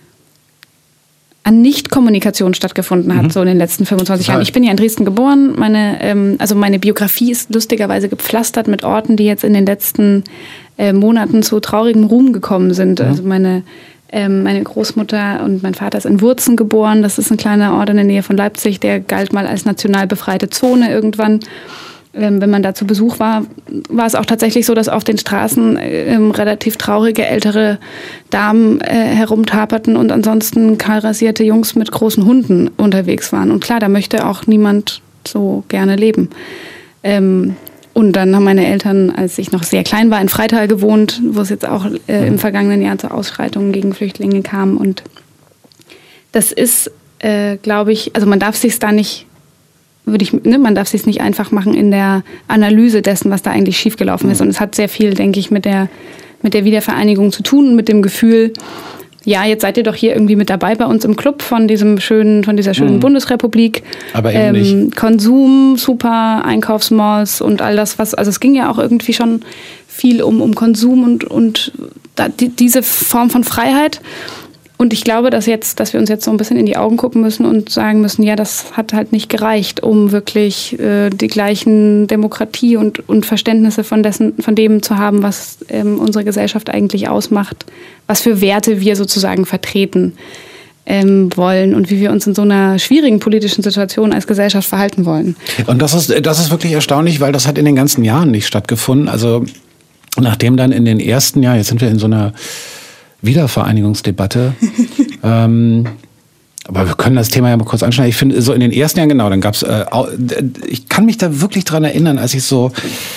an Nicht-Kommunikation stattgefunden hat, mhm. so in den letzten fünfundzwanzig Jahren. Ich bin ja in Dresden geboren. Meine, ähm, also meine Biografie ist lustigerweise gepflastert mit Orten, die jetzt in den letzten äh, Monaten zu traurigem Ruhm gekommen sind. Mhm. Also meine, ähm, meine Großmutter und mein Vater ist in Wurzen geboren. Das ist ein kleiner Ort in der Nähe von Leipzig. Der galt mal als national befreite Zone irgendwann. Ähm, wenn man da zu Besuch war, war es auch tatsächlich so, dass auf den Straßen ähm, relativ traurige ältere Damen äh, herumtaperten und ansonsten kahlrasierte Jungs mit großen Hunden unterwegs waren. Und klar, da möchte auch niemand so gerne leben. Ähm, und dann haben meine Eltern, als ich noch sehr klein war, in Freital gewohnt, wo es jetzt auch äh, im vergangenen Jahr zu Ausschreitungen gegen Flüchtlinge kam. Und das ist, äh, glaube ich, also man darf sich da nicht würde ich, ne, man darf es sich nicht einfach machen in der Analyse dessen, was da eigentlich schiefgelaufen ist. Und es hat sehr viel, denke ich, mit der, mit der Wiedervereinigung zu tun, mit dem Gefühl, ja, jetzt seid ihr doch hier irgendwie mit dabei bei uns im Club von diesem schönen, von dieser schönen mhm. Bundesrepublik. Aber eben ähm, nicht. Konsum, super Einkaufsmalls und all das, was, also es ging ja auch irgendwie schon viel um, um Konsum und, und da, die, diese Form von Freiheit. Und ich glaube, dass jetzt, dass wir uns jetzt so ein bisschen in die Augen gucken müssen und sagen müssen, ja, das hat halt nicht gereicht, um wirklich äh, die gleichen Demokratie und, und Verständnisse von dessen, von dem zu haben, was ähm, unsere Gesellschaft eigentlich ausmacht, was für Werte wir sozusagen vertreten ähm, wollen und wie wir uns in so einer schwierigen politischen Situation als Gesellschaft verhalten wollen. Und das ist, das ist wirklich erstaunlich, weil das hat in den ganzen Jahren nicht stattgefunden. Also nachdem dann in den ersten Jahren, jetzt sind wir in so einer Wiedervereinigungsdebatte, ähm, aber wir können das Thema ja mal kurz anschneiden. Ich finde, so in den ersten Jahren, genau, dann gab's, äh, ich kann mich da wirklich dran erinnern, als ich so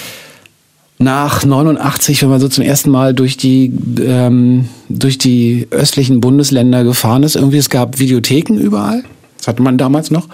nach neunundachtzig, wenn man so zum ersten Mal durch die ähm, durch die östlichen Bundesländer gefahren ist, irgendwie es gab Videotheken überall, das hatte man damals noch,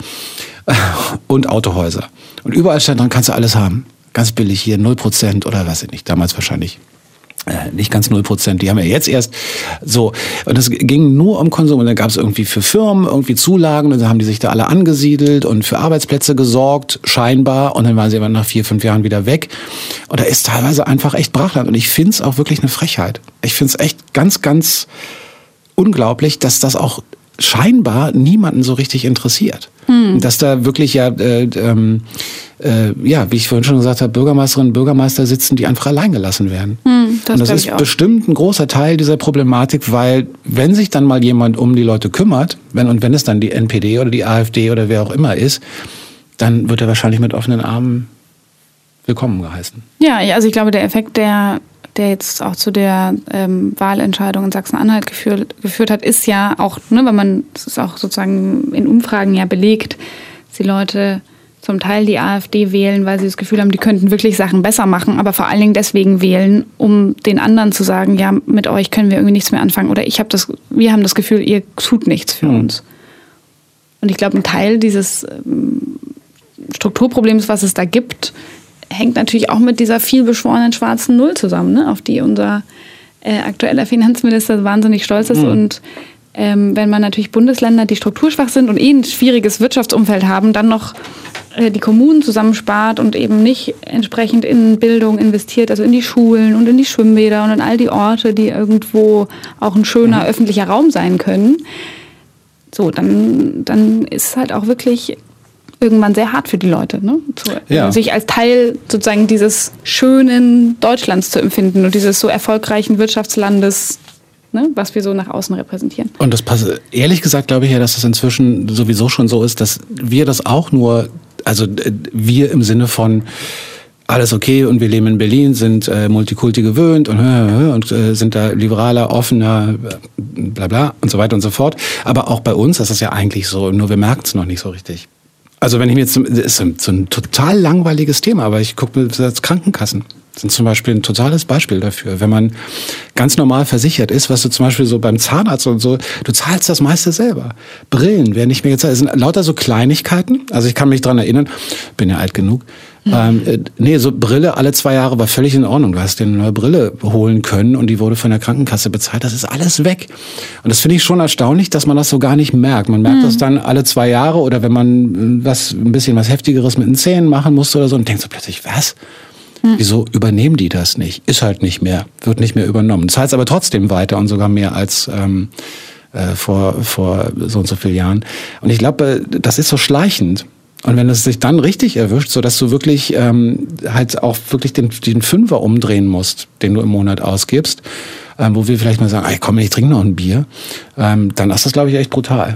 und Autohäuser. Und überall stand dran, kannst du alles haben. Ganz billig hier, null Prozent oder was ich nicht, damals wahrscheinlich. Äh, nicht ganz null Prozent, die haben ja jetzt erst so. Und es ging nur um Konsum. Und dann gab es irgendwie für Firmen irgendwie Zulagen und dann haben die sich da alle angesiedelt und für Arbeitsplätze gesorgt, scheinbar. Und dann waren sie aber nach vier, fünf Jahren wieder weg. Und da ist teilweise einfach echt Brachland. Und ich finde es auch wirklich eine Frechheit. Ich finde es echt ganz, ganz unglaublich, dass das auch scheinbar niemanden so richtig interessiert. Hm. Dass da wirklich ja, äh, ähm, äh, ja, wie ich vorhin schon gesagt habe, Bürgermeisterinnen und Bürgermeister sitzen, die einfach allein gelassen werden. Hm, das und das ist bestimmt ein großer Teil dieser Problematik, weil wenn sich dann mal jemand um die Leute kümmert, wenn und wenn es dann die N P D oder die AfD oder wer auch immer ist, dann wird er wahrscheinlich mit offenen Armen willkommen geheißen. Ja, also ich glaube, der Effekt, der der jetzt auch zu der ähm, Wahlentscheidung in Sachsen-Anhalt geführt, geführt hat, ist ja auch, ne, wenn man, das ist auch sozusagen in Umfragen ja belegt, dass die Leute zum Teil die AfD wählen, weil sie das Gefühl haben, die könnten wirklich Sachen besser machen, aber vor allen Dingen deswegen wählen, um den anderen zu sagen, ja, mit euch können wir irgendwie nichts mehr anfangen oder ich habe das, wir haben das Gefühl, ihr tut nichts für mhm. uns. Und ich glaube, ein Teil dieses ähm, Strukturproblems, was es da gibt, hängt natürlich auch mit dieser vielbeschworenen schwarzen Null zusammen, ne, auf die unser äh, aktueller Finanzminister wahnsinnig stolz ist. Mhm. Und ähm, wenn man natürlich Bundesländer, die strukturschwach sind und eh ein schwieriges Wirtschaftsumfeld haben, dann noch äh, die Kommunen zusammenspart und eben nicht entsprechend in Bildung investiert, also in die Schulen und in die Schwimmbäder und in all die Orte, die irgendwo auch ein schöner mhm. öffentlicher Raum sein können, so, dann, dann ist es halt auch wirklich irgendwann sehr hart für die Leute, ne? Zu, ja. sich als Teil sozusagen dieses schönen Deutschlands zu empfinden und dieses so erfolgreichen Wirtschaftslandes, ne, was wir so nach außen repräsentieren. Und das passt, ehrlich gesagt glaube ich ja, dass das inzwischen sowieso schon so ist, dass wir das auch nur, also wir im Sinne von alles okay und wir leben in Berlin, sind äh, Multikulti gewöhnt und, äh, und äh, sind da liberaler, offener, bla bla und so weiter und so fort. Aber auch bei uns ist das ja eigentlich so, nur wir merken es noch nicht so richtig. Also wenn ich mir jetzt, das ist so ein total langweiliges Thema, aber ich gucke mir das Krankenkassen. Das sind zum Beispiel ein totales Beispiel dafür. Wenn man ganz normal versichert ist, was du zum Beispiel so beim Zahnarzt und so, du zahlst das meiste selber. Brillen werden nicht mehr gezahlt. Es sind lauter so Kleinigkeiten. Also ich kann mich dran erinnern, bin ja alt genug. Mhm. Ähm, äh, nee, so Brille alle zwei Jahre war völlig in Ordnung. Du hast dir eine neue Brille holen können und die wurde von der Krankenkasse bezahlt. Das ist alles weg. Und das finde ich schon erstaunlich, dass man das so gar nicht merkt. Man merkt mhm. das dann alle zwei Jahre oder wenn man was ein bisschen was Heftigeres mit den Zähnen machen musste oder so und denkt so plötzlich, was? Hm. Wieso übernehmen die das nicht? Ist halt nicht mehr, wird nicht mehr übernommen. Das heißt aber trotzdem weiter und sogar mehr als ähm, äh, vor, vor so und so vielen Jahren. Und ich glaube, das ist so schleichend. Und wenn es sich dann richtig erwischt, so dass du wirklich ähm, halt auch wirklich den, den Fünfer umdrehen musst, den du im Monat ausgibst, ähm, wo wir vielleicht mal sagen, ey, komm, ich trinke noch ein Bier, ähm, dann ist das, glaube ich, echt brutal.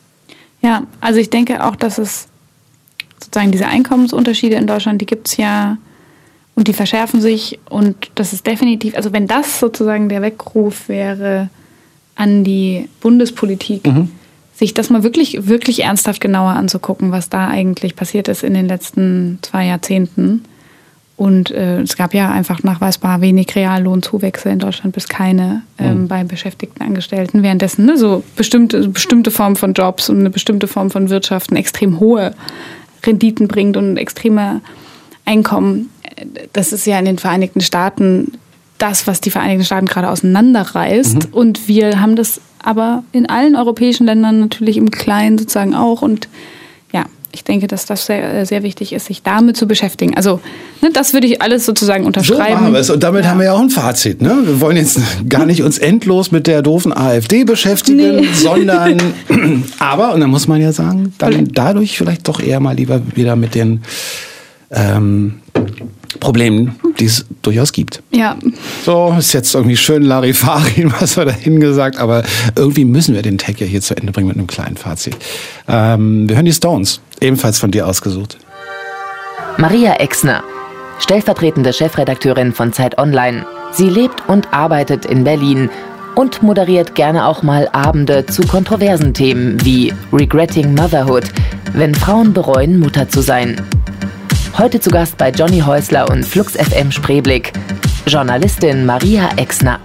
Ja, also ich denke auch, dass es sozusagen diese Einkommensunterschiede in Deutschland, die gibt's ja. Und die verschärfen sich und das ist definitiv, also wenn das sozusagen der Weckruf wäre an die Bundespolitik, mhm. sich das mal wirklich, wirklich ernsthaft genauer anzugucken, was da eigentlich passiert ist in den letzten zwei Jahrzehnten. Und äh, es gab ja einfach nachweisbar wenig Reallohnzuwächse in Deutschland, bis keine ähm, mhm. bei beschäftigten Angestellten. Währenddessen ne, so bestimmte, bestimmte Formen von Jobs und eine bestimmte Form von Wirtschaften extrem hohe Renditen bringt und extreme Einkommen. Das ist ja in den Vereinigten Staaten das, was die Vereinigten Staaten gerade auseinanderreißt. Mhm. Und wir haben das aber in allen europäischen Ländern natürlich im Kleinen sozusagen auch. Und ja, ich denke, dass das sehr, sehr wichtig ist, sich damit zu beschäftigen. Also ne, das würde ich alles sozusagen unterschreiben. So machen wir es. Und damit ja. haben wir ja auch ein Fazit. Ne? Wir wollen jetzt gar nicht uns endlos mit der doofen AfD beschäftigen, nee. sondern aber, und dann muss man ja sagen, dann dadurch vielleicht doch eher mal lieber wieder mit den ähm, Problemen, die es durchaus gibt. Ja. So, ist jetzt irgendwie schön Larifari, was wir da hingesagt, aber irgendwie müssen wir den Tag ja hier zu Ende bringen mit einem kleinen Fazit. Ähm, wir hören die Stones, ebenfalls von dir ausgesucht. Maria Exner. stellvertretende Chefredakteurin von Zeit Online. Sie lebt und arbeitet in Berlin und moderiert gerne auch mal Abende zu kontroversen Themen wie Regretting Motherhood, wenn Frauen bereuen, Mutter zu sein. Heute zu Gast bei Johnny Häusler und Flux F M Spreeblick, Journalistin Maria Exner.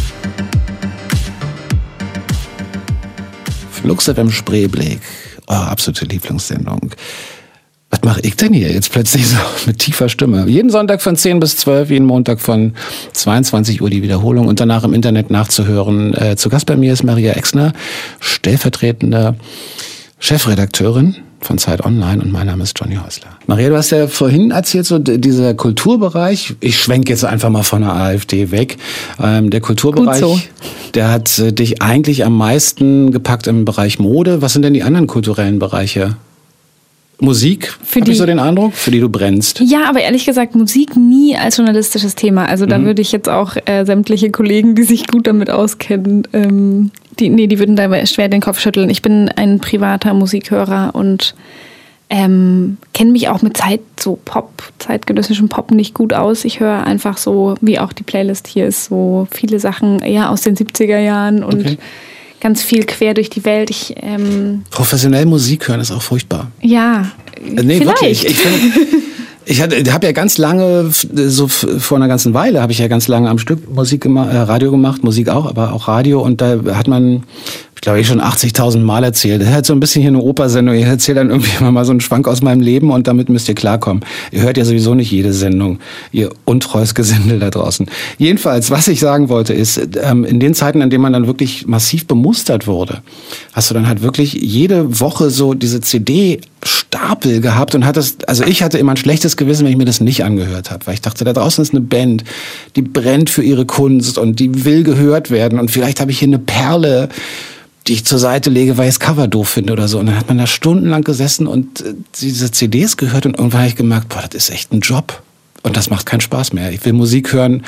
Flux F M Spreeblick, eure absolute Lieblingssendung. Was mache ich denn hier jetzt plötzlich so mit tiefer Stimme? Jeden Sonntag von zehn bis zwölf, jeden Montag von zweiundzwanzig Uhr die Wiederholung und danach im Internet nachzuhören. Äh, zu Gast bei mir ist Maria Exner, stellvertretende Chefredakteurin von Zeit Online und mein Name ist Johnny Häusler. Maria, du hast ja vorhin erzählt, so dieser Kulturbereich, ich schwenke jetzt einfach mal von der AfD weg, ähm, der Kulturbereich, Gut so. Der hat äh, dich eigentlich am meisten gepackt im Bereich Mode. Was sind denn die anderen kulturellen Bereiche? Musik, habe ich so den Eindruck, für die du brennst. Ja, aber ehrlich gesagt, Musik nie als journalistisches Thema. Also da mhm. würde ich jetzt auch äh, sämtliche Kollegen, die sich gut damit auskennen, ähm, die, nee, die würden da schwer den Kopf schütteln. Ich bin ein privater Musikhörer und ähm, kenne mich auch mit Zeit, so Pop, zeitgenössischem Pop nicht gut aus. Ich höre einfach so, wie auch die Playlist hier ist, so viele Sachen eher aus den siebziger Jahren und okay. Ganz viel quer durch die Welt. Ich, ähm Professionell Musik hören ist auch furchtbar. Ja, äh, nee, vielleicht. Wirklich. Ich, ich habe ja ganz lange, so vor einer ganzen Weile, habe ich ja ganz lange am Stück Musik gemacht, äh, Radio gemacht, Musik auch, aber auch Radio. Und da hat man, ich glaube, ich schon achtzigtausend Mal erzählt. Das ist halt so ein bisschen hier eine Opersendung. Ich erzähle dann irgendwie immer mal so einen Schwank aus meinem Leben und damit müsst ihr klarkommen. Ihr hört ja sowieso nicht jede Sendung, ihr untreues Gesindel da draußen. Jedenfalls, was ich sagen wollte, ist, ähm, in den Zeiten, in denen man dann wirklich massiv bemustert wurde, hast du dann halt wirklich jede Woche so diese C D-Stapel gehabt und hattest, also ich hatte immer ein schlechtes Gewissen, wenn ich mir das nicht angehört habe, weil ich dachte, da draußen ist eine Band, die brennt für ihre Kunst und die will gehört werden und vielleicht habe ich hier eine Perle, die ich zur Seite lege, weil ich das Cover doof finde oder so. Und dann hat man da stundenlang gesessen und äh, diese C Ds gehört und irgendwann habe ich gemerkt, boah, das ist echt ein Job. Und das macht keinen Spaß mehr. Ich will Musik hören,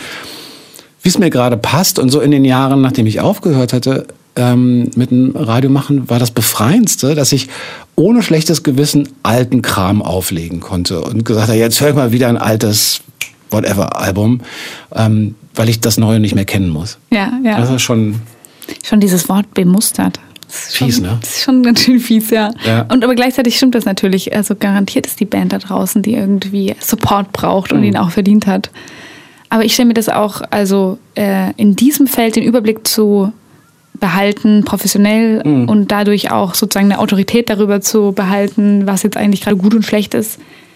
wie es mir gerade passt. Und so in den Jahren, nachdem ich aufgehört hatte, ähm, mit dem Radio machen, war das Befreiendste, dass ich ohne schlechtes Gewissen alten Kram auflegen konnte. Und gesagt habe, jetzt höre ich mal wieder ein altes Whatever-Album, ähm, weil ich das Neue nicht mehr kennen muss. Ja, ja. Das ist schon... Schon dieses Wort bemustert. Das ist fies, schon, ne? Das ist schon ganz schön fies, ja. ja. Und aber gleichzeitig stimmt das natürlich. Also garantiert ist die Band da draußen, die irgendwie Support braucht und mhm. ihn auch verdient hat. Aber ich stelle mir das auch, also äh, in diesem Feld den Überblick zu behalten, professionell mhm. und dadurch auch sozusagen eine Autorität darüber zu behalten, was jetzt eigentlich gerade gut und schlecht ist,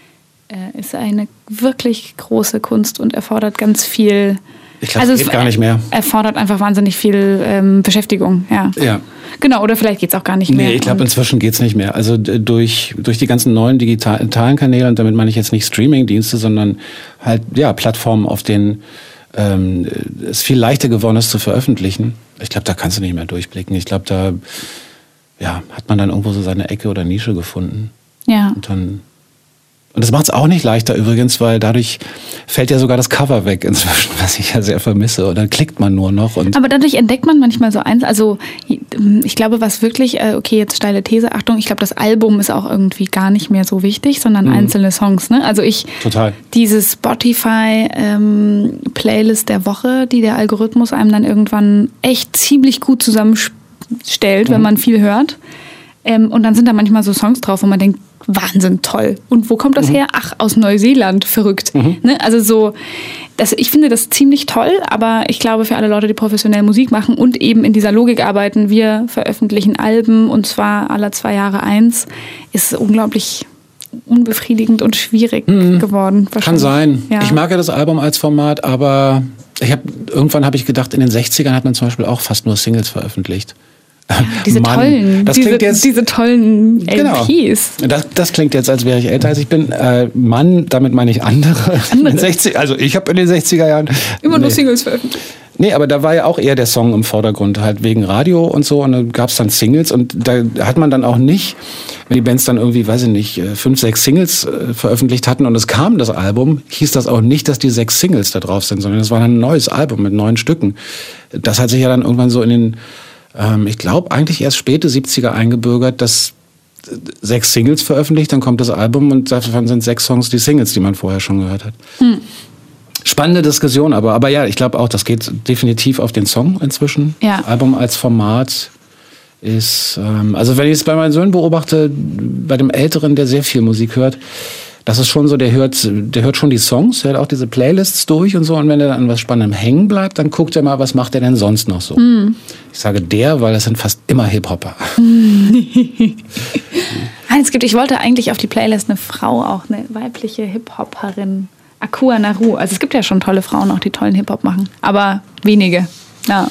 äh, ist eine wirklich große Kunst und erfordert ganz viel. Ich glaube, also es geht gar nicht mehr. Erfordert einfach wahnsinnig viel ähm, Beschäftigung, ja. Ja. Genau, oder vielleicht geht es auch gar nicht mehr. Nee, ich glaube, inzwischen geht es nicht mehr. Also durch, durch die ganzen neuen digitalen Kanäle, und damit meine ich jetzt nicht Streaming-Dienste, sondern halt, ja, Plattformen, auf denen ähm, es viel leichter geworden ist zu veröffentlichen. Ich glaube, da kannst du nicht mehr durchblicken. Ich glaube, da ja, hat man dann irgendwo so seine Ecke oder Nische gefunden. Ja. Und dann... Und das macht es auch nicht leichter übrigens, weil dadurch fällt ja sogar das Cover weg inzwischen, was ich ja sehr vermisse. Und dann klickt man nur noch. Und aber dadurch entdeckt man manchmal so eins. Also ich glaube, was wirklich, okay, jetzt steile These, Achtung, ich glaube, das Album ist auch irgendwie gar nicht mehr so wichtig, sondern mhm. einzelne Songs. Ne? Also ich, Total. Diese Spotify-Playlist ähm, der Woche, die der Algorithmus einem dann irgendwann echt ziemlich gut zusammenstellt, mhm. wenn man viel hört. Ähm, und dann sind da manchmal so Songs drauf, wo man denkt, Wahnsinn, toll. Und wo kommt das mhm. her? Ach, aus Neuseeland, verrückt. Mhm. Ne? Also so, das, ich finde das ziemlich toll, aber ich glaube, für alle Leute, die professionell Musik machen und eben in dieser Logik arbeiten, wir veröffentlichen Alben und zwar alle zwei Jahre eins, ist es unglaublich unbefriedigend und schwierig mhm. geworden. Kann sein. Ja. Ich mag ja das Album als Format, aber ich hab, irgendwann habe ich gedacht, in den sechzigern hat man zum Beispiel auch fast nur Singles veröffentlicht. Ja, diese Mann, tollen, das diese, klingt jetzt, diese tollen L Ps. Genau. Das, das klingt jetzt, als wäre ich älter als ich bin. Äh, Mann, damit meine ich andere. andere. In den sechzig, also ich habe in den sechziger Jahren... Immer nee. nur Singles veröffentlicht. Nee, aber da war ja auch eher der Song im Vordergrund, halt wegen Radio und so. Und da gab es dann Singles und da hat man dann auch nicht, wenn die Bands dann irgendwie, weiß ich nicht, fünf, sechs Singles äh, veröffentlicht hatten und es kam das Album, hieß das auch nicht, dass die sechs Singles da drauf sind, sondern das war dann ein neues Album mit neun Stücken. Das hat sich ja dann irgendwann so in den... ich glaube, eigentlich erst späte siebziger eingebürgert, dass sechs Singles veröffentlicht, dann kommt das Album und davon sind sechs Songs die Singles, die man vorher schon gehört hat. Hm. Spannende Diskussion, aber, aber ja, ich glaube auch, das geht definitiv auf den Song inzwischen. Ja. Das Album als Format ist, ähm, also wenn ich es bei meinen Söhnen beobachte, bei dem Älteren, der sehr viel Musik hört, das ist schon so, der hört, der hört schon die Songs, der hat auch diese Playlists durch und so. Und wenn er dann an was Spannendem hängen bleibt, dann guckt er mal, was macht er denn sonst noch so. Mm. Ich sage der, weil das sind fast immer Hip-Hopper. Es gibt, ich wollte eigentlich auf die Playlist eine Frau, auch eine weibliche Hip-Hopperin. Akua Naru. Also es gibt ja schon tolle Frauen, auch die tollen Hip-Hop machen. Aber wenige. Ja.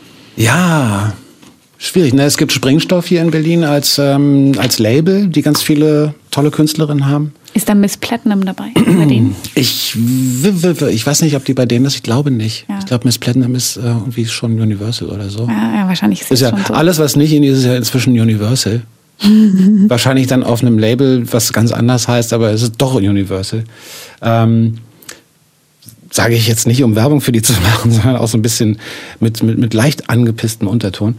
Ja. Schwierig, ne? Es gibt Sprengstoff hier in Berlin als, ähm, als Label, die ganz viele tolle Künstlerinnen haben. Ist da Miss Platinum dabei bei denen? Ich, ich weiß nicht, ob die bei denen ist. Ich glaube nicht. Ja. Ich glaube, Miss Platinum ist äh, irgendwie schon Universal oder so. Ja, ja wahrscheinlich ist es ja schon so. Alles, was nicht in ist, ist ja inzwischen Universal. Wahrscheinlich dann auf einem Label, was ganz anders heißt, aber es ist doch Universal. Ähm, sage ich jetzt nicht, um Werbung für die zu machen, sondern auch so ein bisschen mit, mit, mit leicht angepissten Unterton.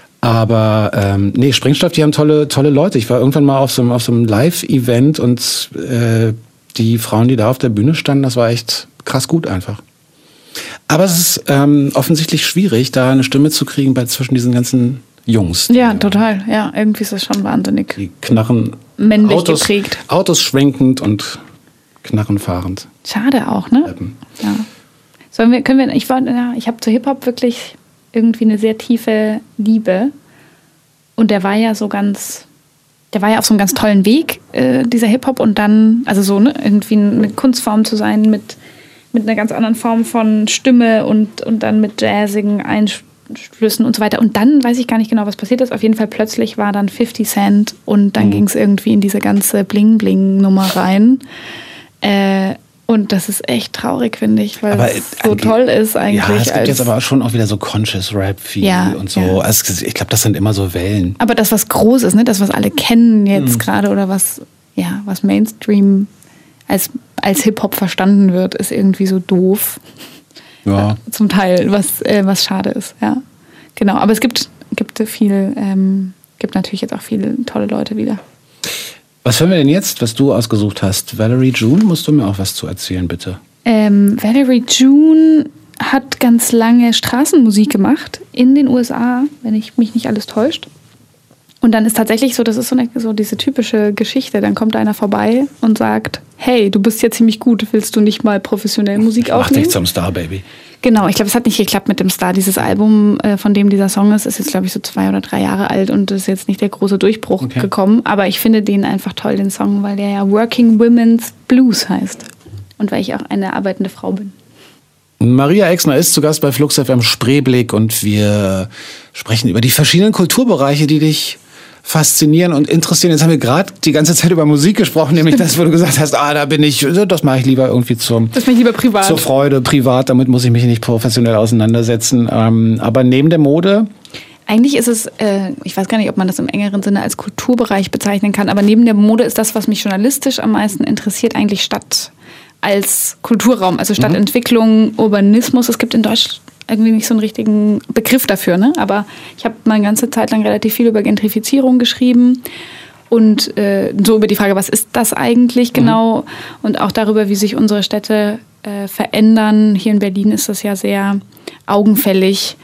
Aber ähm, nee, Sprengstoff, die haben tolle, tolle Leute. Ich war irgendwann mal auf so, auf so einem Live-Event und äh, die Frauen, die da auf der Bühne standen, das war echt krass gut einfach. Aber es ist ähm, offensichtlich schwierig, da eine Stimme zu kriegen bei zwischen diesen ganzen Jungs. Ja, total. Ja, irgendwie ist das schon wahnsinnig. Die knarren männlich Autos, geprägt. Autos schwenkend und knarrenfahrend. Schade auch, ne? Ja. Sollen wir, können wir, ich war, ja, ich habe zu Hip-Hop wirklich irgendwie eine sehr tiefe Liebe. Und der war ja so ganz, der war ja auf so einem ganz tollen Weg, äh, dieser Hip-Hop. Und dann, also so, ne, irgendwie eine Kunstform zu sein mit, mit einer ganz anderen Form von Stimme und, und dann mit jazzigen Einflüssen und so weiter. Und dann weiß ich gar nicht genau, was passiert ist. Auf jeden Fall plötzlich war dann fifty Cent und dann mhm. ging es irgendwie in diese ganze Bling-Bling-Nummer rein. Äh, Und das ist echt traurig, finde ich, weil aber, es so toll ist eigentlich. Ja, es gibt als jetzt aber schon auch wieder so Conscious Rap viel ja, und so. Ja. Also ich glaube, das sind immer so Wellen. Aber das, was groß ist, ne, das, was alle kennen jetzt mhm. gerade oder was, ja, was Mainstream als, als Hip-Hop verstanden wird, ist irgendwie so doof. Ja. Äh, zum Teil, was, äh, was schade ist, ja. Genau, aber es gibt, gibt viel, ähm, gibt natürlich jetzt auch viele tolle Leute wieder. Was hören wir denn jetzt, was du ausgesucht hast? Valerie June, musst du mir auch was zu erzählen, bitte. Ähm, Valerie June hat ganz lange Straßenmusik gemacht in den U S A, wenn ich mich nicht alles täuscht. Und dann ist tatsächlich so, das ist so, eine, so diese typische Geschichte, dann kommt einer vorbei und sagt, hey, du bist ja ziemlich gut, willst du nicht mal professionell Musik aufnehmen? Mach dich zum Star, Baby. Genau, ich glaube, es hat nicht geklappt mit dem Star. Dieses Album, äh, von dem dieser Song ist, ist jetzt, glaube ich, so zwei oder drei Jahre alt und ist jetzt nicht der große Durchbruch okay. gekommen. Aber ich finde den einfach toll, den Song, weil der ja Working Women's Blues heißt. Und weil ich auch eine arbeitende Frau bin. Maria Exner ist zu Gast bei Flux F M Spreeblick und wir sprechen über die verschiedenen Kulturbereiche, die dich faszinieren und interessieren. Jetzt haben wir gerade die ganze Zeit über Musik gesprochen, nämlich das, wo du gesagt hast, ah, da bin ich, das mache ich lieber irgendwie zum, das mache ich lieber privat. Zur Freude, privat, damit muss ich mich nicht professionell auseinandersetzen. Ähm, aber neben der Mode? Eigentlich ist es, äh, ich weiß gar nicht, ob man das im engeren Sinne als Kulturbereich bezeichnen kann, aber neben der Mode ist das, was mich journalistisch am meisten interessiert, eigentlich Stadt als Kulturraum, also Stadtentwicklung, mhm. Urbanismus. Es gibt in Deutschland irgendwie nicht so einen richtigen Begriff dafür, ne? Aber ich habe mal eine ganze Zeit lang relativ viel über Gentrifizierung geschrieben und äh, so über die Frage, was ist das eigentlich genau? Mhm. Und auch darüber, wie sich unsere Städte äh, verändern. Hier in Berlin ist das ja sehr augenfällig,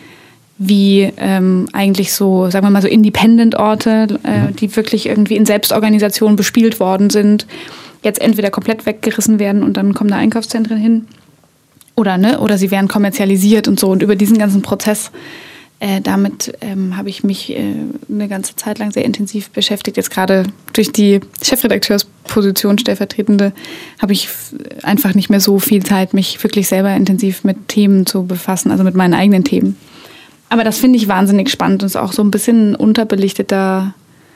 wie ähm, eigentlich so, sagen wir mal so Independent-Orte, äh, mhm. die wirklich irgendwie in Selbstorganisation bespielt worden sind, jetzt entweder komplett weggerissen werden und dann kommen da Einkaufszentren hin. Oder, ne? Oder sie werden kommerzialisiert und so. Und über diesen ganzen Prozess, äh, damit ähm, habe ich mich äh, eine ganze Zeit lang sehr intensiv beschäftigt. Jetzt gerade durch die Chefredakteursposition, stellvertretende, habe ich einfach nicht mehr so viel Zeit, mich wirklich selber intensiv mit Themen zu befassen, also mit meinen eigenen Themen. Aber das finde ich wahnsinnig spannend und ist auch so ein bisschen ein unterbelichteter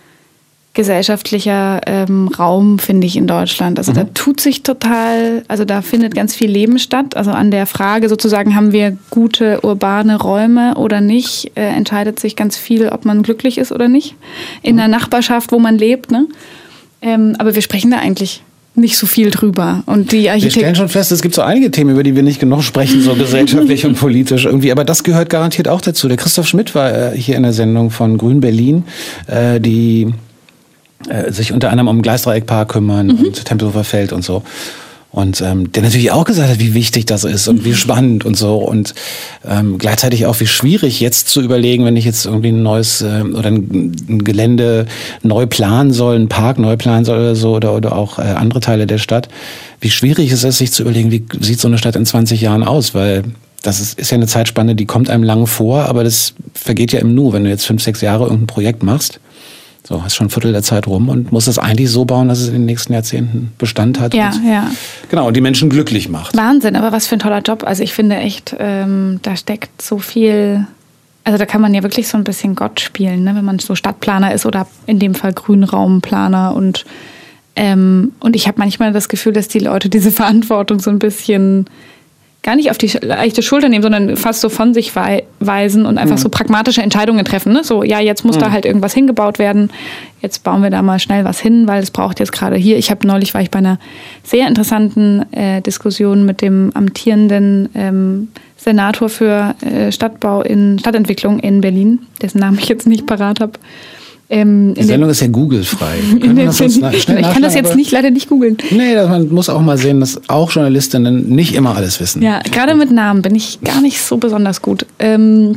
gesellschaftlicher ähm, Raum, finde ich, in Deutschland. Also mhm. da tut sich total, also da findet ganz viel Leben statt. Also an der Frage sozusagen, haben wir gute urbane Räume oder nicht, äh, entscheidet sich ganz viel, ob man glücklich ist oder nicht. In mhm. der Nachbarschaft, wo man lebt. Ne? Ähm, aber wir sprechen da eigentlich nicht so viel drüber. Und die Architekt- wir stellen schon fest, es gibt so einige Themen, über die wir nicht genug sprechen, so gesellschaftlich und politisch irgendwie. Aber das gehört garantiert auch dazu. Der Christoph Schmidt war äh, hier in der Sendung von Grün Berlin, äh, die äh, sich unter anderem um Gleisdreieckpark kümmern mhm. und Tempelhofer Feld und so. Und ähm, der natürlich auch gesagt hat, wie wichtig das ist und wie spannend und so. Und ähm, gleichzeitig auch, wie schwierig jetzt zu überlegen, wenn ich jetzt irgendwie ein neues äh, oder ein, ein Gelände neu planen soll, einen Park neu planen soll oder so, oder, oder auch äh, andere Teile der Stadt, wie schwierig es ist, sich zu überlegen, wie sieht so eine Stadt in zwanzig Jahren aus, weil das ist, ist ja eine Zeitspanne, die kommt einem lang vor, aber das vergeht ja im Nu. Wenn du jetzt fünf, sechs Jahre irgendein Projekt machst, so, hast schon ein Viertel der Zeit rum und musst es eigentlich so bauen, dass es in den nächsten Jahrzehnten Bestand hat. Ja, und, ja. Genau, und die Menschen glücklich macht. Wahnsinn, aber was für ein toller Job. Also ich finde echt, ähm, da steckt so viel, also da kann man ja wirklich so ein bisschen Gott spielen, ne? Wenn man so Stadtplaner ist oder in dem Fall Grünraumplaner. Und, ähm, und ich habe manchmal das Gefühl, dass die Leute diese Verantwortung so ein bisschen gar nicht auf die leichte Schulter nehmen, sondern fast so von sich weisen und einfach mhm. so pragmatische Entscheidungen treffen. Ne? So, ja, jetzt muss mhm. da halt irgendwas hingebaut werden. Jetzt bauen wir da mal schnell was hin, weil es braucht jetzt gerade hier. Ich habe neulich, war ich bei einer sehr interessanten äh, Diskussion mit dem amtierenden ähm, Senator für äh, Stadtbau in Stadtentwicklung in Berlin, dessen Namen ich jetzt nicht parat habe. Ähm, die Sendung ist ja Google-frei. Das ich kann das jetzt nicht, leider nicht googeln. Nee, man muss auch mal sehen, dass auch Journalistinnen nicht immer alles wissen. Ja, gerade mit Namen bin ich gar nicht so besonders gut. Ähm,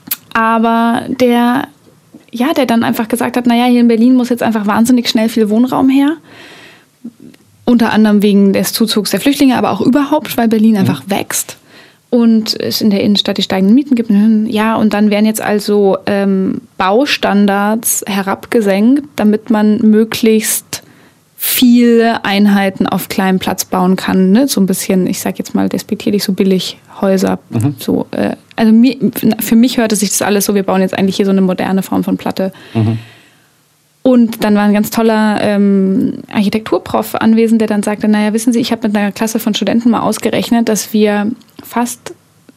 aber der, ja, der dann einfach gesagt hat, naja, hier in Berlin muss jetzt einfach wahnsinnig schnell viel Wohnraum her. Unter anderem wegen des Zuzugs der Flüchtlinge, aber auch überhaupt, weil Berlin einfach mhm. wächst. Und es in der Innenstadt die steigenden Mieten gibt. Ja, und dann werden jetzt also ähm, Baustandards herabgesenkt, damit man möglichst viele Einheiten auf kleinem Platz bauen kann. Ne? So ein bisschen, ich sag jetzt mal despektierlich, so Billighäuser. Mhm. So, äh, also mir, für mich hörte sich das alles so, wir bauen jetzt eigentlich hier so eine moderne Form von Platte. Mhm. Und dann war ein ganz toller ähm, Architekturprof anwesend, der dann sagte, naja, wissen Sie, ich habe mit einer Klasse von Studenten mal ausgerechnet, dass wir fast,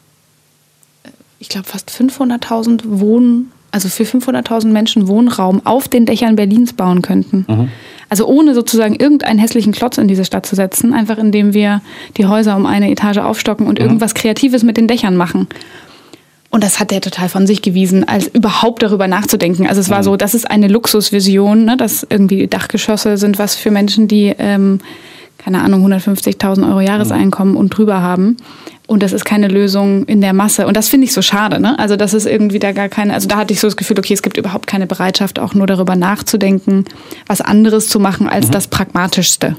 ich glaube fast fünfhunderttausend Wohn, also für fünfhunderttausend Menschen Wohnraum auf den Dächern Berlins bauen könnten. Mhm. Also ohne sozusagen irgendeinen hässlichen Klotz in diese Stadt zu setzen, einfach indem wir die Häuser um eine Etage aufstocken und mhm. irgendwas Kreatives mit den Dächern machen. Und das hat der total von sich gewiesen, als überhaupt darüber nachzudenken. Also es war so, das ist eine Luxusvision, ne, dass irgendwie Dachgeschosse sind was für Menschen, die, ähm, keine Ahnung, hundertfünfzigtausend Euro Jahreseinkommen und drüber haben. Und das ist keine Lösung in der Masse. Und das finde ich so schade. Ne? Also das ist irgendwie da gar keine, also da hatte ich so das Gefühl, okay, es gibt überhaupt keine Bereitschaft, auch nur darüber nachzudenken, was anderes zu machen als mhm. das Pragmatischste.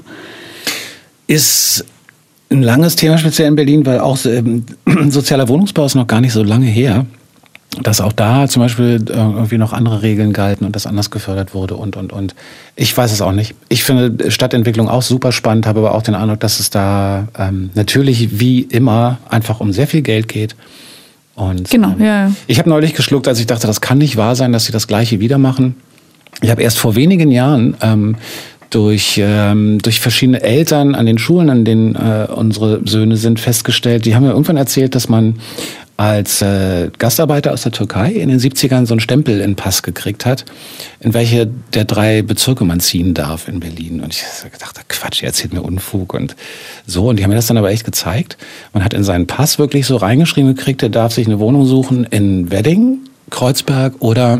Ist ein langes Thema, speziell in Berlin, weil auch ähm, sozialer Wohnungsbau ist noch gar nicht so lange her, dass auch da zum Beispiel irgendwie noch andere Regeln galten und das anders gefördert wurde und, und, und. Ich weiß es auch nicht. Ich finde Stadtentwicklung auch super spannend, habe aber auch den Eindruck, dass es da ähm, natürlich wie immer einfach um sehr viel Geld geht. Und, genau, ähm, ja. Ich habe neulich geschluckt, als ich dachte, das kann nicht wahr sein, dass sie das Gleiche wieder machen. Ich habe erst vor wenigen Jahren ähm, durch, ähm, durch verschiedene Eltern an den Schulen, an denen äh, unsere Söhne sind, festgestellt, die haben mir irgendwann erzählt, dass man als äh, Gastarbeiter aus der Türkei in den siebzigern so einen Stempel in den Pass gekriegt hat, in welche der drei Bezirke man ziehen darf in Berlin. Und ich habe gedacht, Quatsch, ihr erzählt mir Unfug und so. Und die haben mir das dann aber echt gezeigt. Man hat in seinen Pass wirklich so reingeschrieben gekriegt, er darf sich eine Wohnung suchen in Wedding, Kreuzberg oder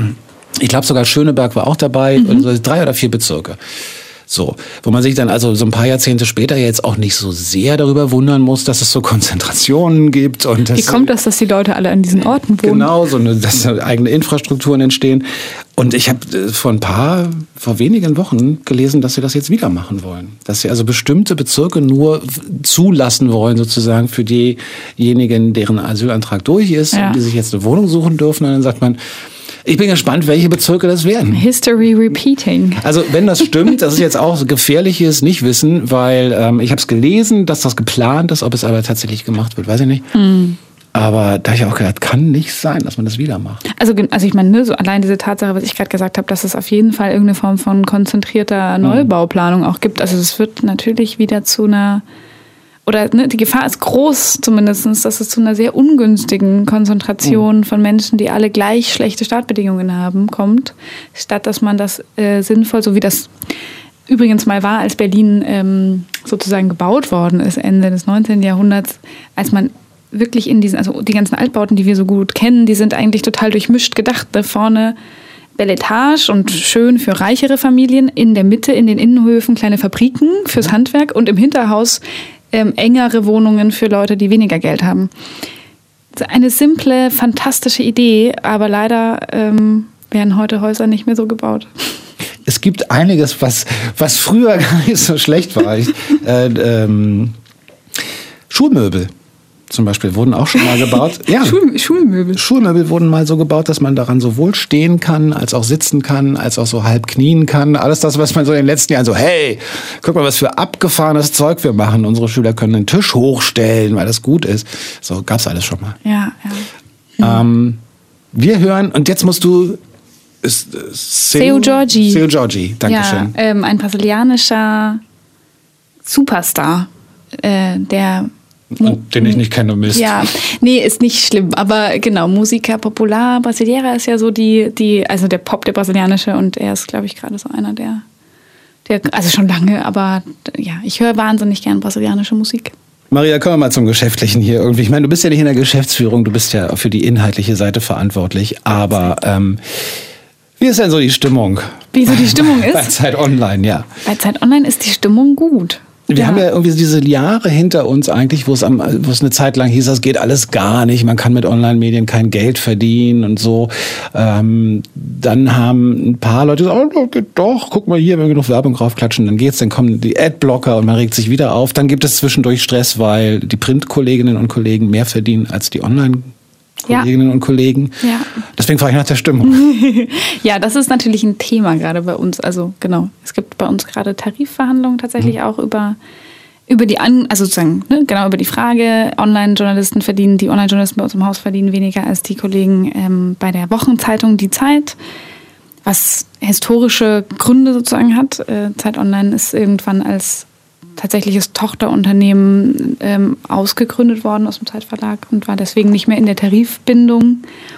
ich glaube sogar Schöneberg war auch dabei, mhm. also drei oder vier Bezirke. So, wo man sich dann also so ein paar Jahrzehnte später jetzt auch nicht so sehr darüber wundern muss, dass es so Konzentrationen gibt. Und Wie kommt das, dass die Leute alle an diesen Orten wohnen? Genau, so eine, dass eigene Infrastrukturen entstehen. Und ich habe vor ein paar, vor wenigen Wochen gelesen, dass sie das jetzt wieder machen wollen. Dass sie also bestimmte Bezirke nur zulassen wollen, sozusagen für diejenigen, deren Asylantrag durch ist, ja. und die sich jetzt eine Wohnung suchen dürfen. Und dann sagt man, ich bin gespannt, welche Bezirke das werden. History repeating. Also wenn das stimmt, das ist jetzt auch gefährliches Nichtwissen, weil ähm, ich habe es gelesen, dass das geplant ist, ob es aber tatsächlich gemacht wird, weiß ich nicht. Mm. Aber da habe ich auch gedacht, kann nicht sein, dass man das wieder macht. Also, also ich meine, ne, so allein diese Tatsache, was ich gerade gesagt habe, dass es auf jeden Fall irgendeine Form von konzentrierter Neubauplanung auch gibt. Also es wird natürlich wieder zu einer... Oder ne, die Gefahr ist groß zumindest, dass es zu einer sehr ungünstigen Konzentration von Menschen, die alle gleich schlechte Startbedingungen haben, kommt, statt dass man das äh, sinnvoll, so wie das übrigens mal war, als Berlin ähm, sozusagen gebaut worden ist, Ende des neunzehnten Jahrhunderts, als man wirklich in diesen, also die ganzen Altbauten, die wir so gut kennen, die sind eigentlich total durchmischt gedacht. Ne? Vorne Beletage und schön für reichere Familien. In der Mitte, in den Innenhöfen, kleine Fabriken fürs Handwerk und im Hinterhaus ähm, engere Wohnungen für Leute, die weniger Geld haben. Eine simple, fantastische Idee, aber leider ähm, werden heute Häuser nicht mehr so gebaut. Es gibt einiges, was, was früher gar nicht so schlecht war. Ich, äh, ähm, Schulmöbel zum Beispiel wurden auch schon mal gebaut. Ja. Schul- Schulmöbel. Schulmöbel wurden mal so gebaut, dass man daran sowohl stehen kann, als auch sitzen kann, als auch so halb knien kann. Alles das, was man so in den letzten Jahren so, hey, guck mal, was für abgefahrenes Zeug wir machen. Unsere Schüler können den Tisch hochstellen, weil das gut ist. So gab's alles schon mal. Ja, ja. Ähm, wir hören, und jetzt musst du ist, äh, Seu Jorge. Seu Jorge, Dankeschön. Ja, ähm, ein brasilianischer Superstar, äh, der Den ich nicht kenne, Mist. Ja, nee, ist nicht schlimm. Aber genau, Música Popular Brasileira ist ja so die, die, also der Pop, der brasilianische, und er ist, glaube ich, gerade so einer der, der, also schon lange, aber ja, ich höre wahnsinnig gern brasilianische Musik. Maria, kommen wir mal zum Geschäftlichen hier irgendwie. Ich meine, du bist ja nicht in der Geschäftsführung, du bist ja für die inhaltliche Seite verantwortlich, aber ähm, wie ist denn so die Stimmung? Wie so die Stimmung ist? Bei Zeit Online, ja. Bei Zeit Online ist die Stimmung gut. Wir ja. haben ja irgendwie diese Jahre hinter uns eigentlich, wo es, am, wo es eine Zeit lang hieß, das geht alles gar nicht, man kann mit Online-Medien kein Geld verdienen und so. Ähm, dann haben ein paar Leute gesagt, oh, geht doch, guck mal hier, wenn wir genug Werbung draufklatschen, dann geht's, dann kommen die Adblocker und man regt sich wieder auf. Dann gibt es zwischendurch Stress, weil die Printkolleginnen und Kollegen mehr verdienen als die Online- Kolleginnen ja. und Kollegen. Ja. Deswegen frage ich nach der Stimmung. Ja, das ist natürlich ein Thema gerade bei uns. Also genau, es gibt bei uns gerade Tarifverhandlungen tatsächlich mhm. auch über, über die An, also sozusagen ne, genau über die Frage, Online-Journalisten verdienen, die Online-Journalisten bei uns im Haus verdienen weniger als die Kollegen ähm, bei der Wochenzeitung Die Zeit, was historische Gründe sozusagen hat. Äh, Zeit Online ist irgendwann als tatsächliches Tochterunternehmen ähm, ausgegründet worden aus dem Zeitverlag und war deswegen nicht mehr in der Tarifbindung.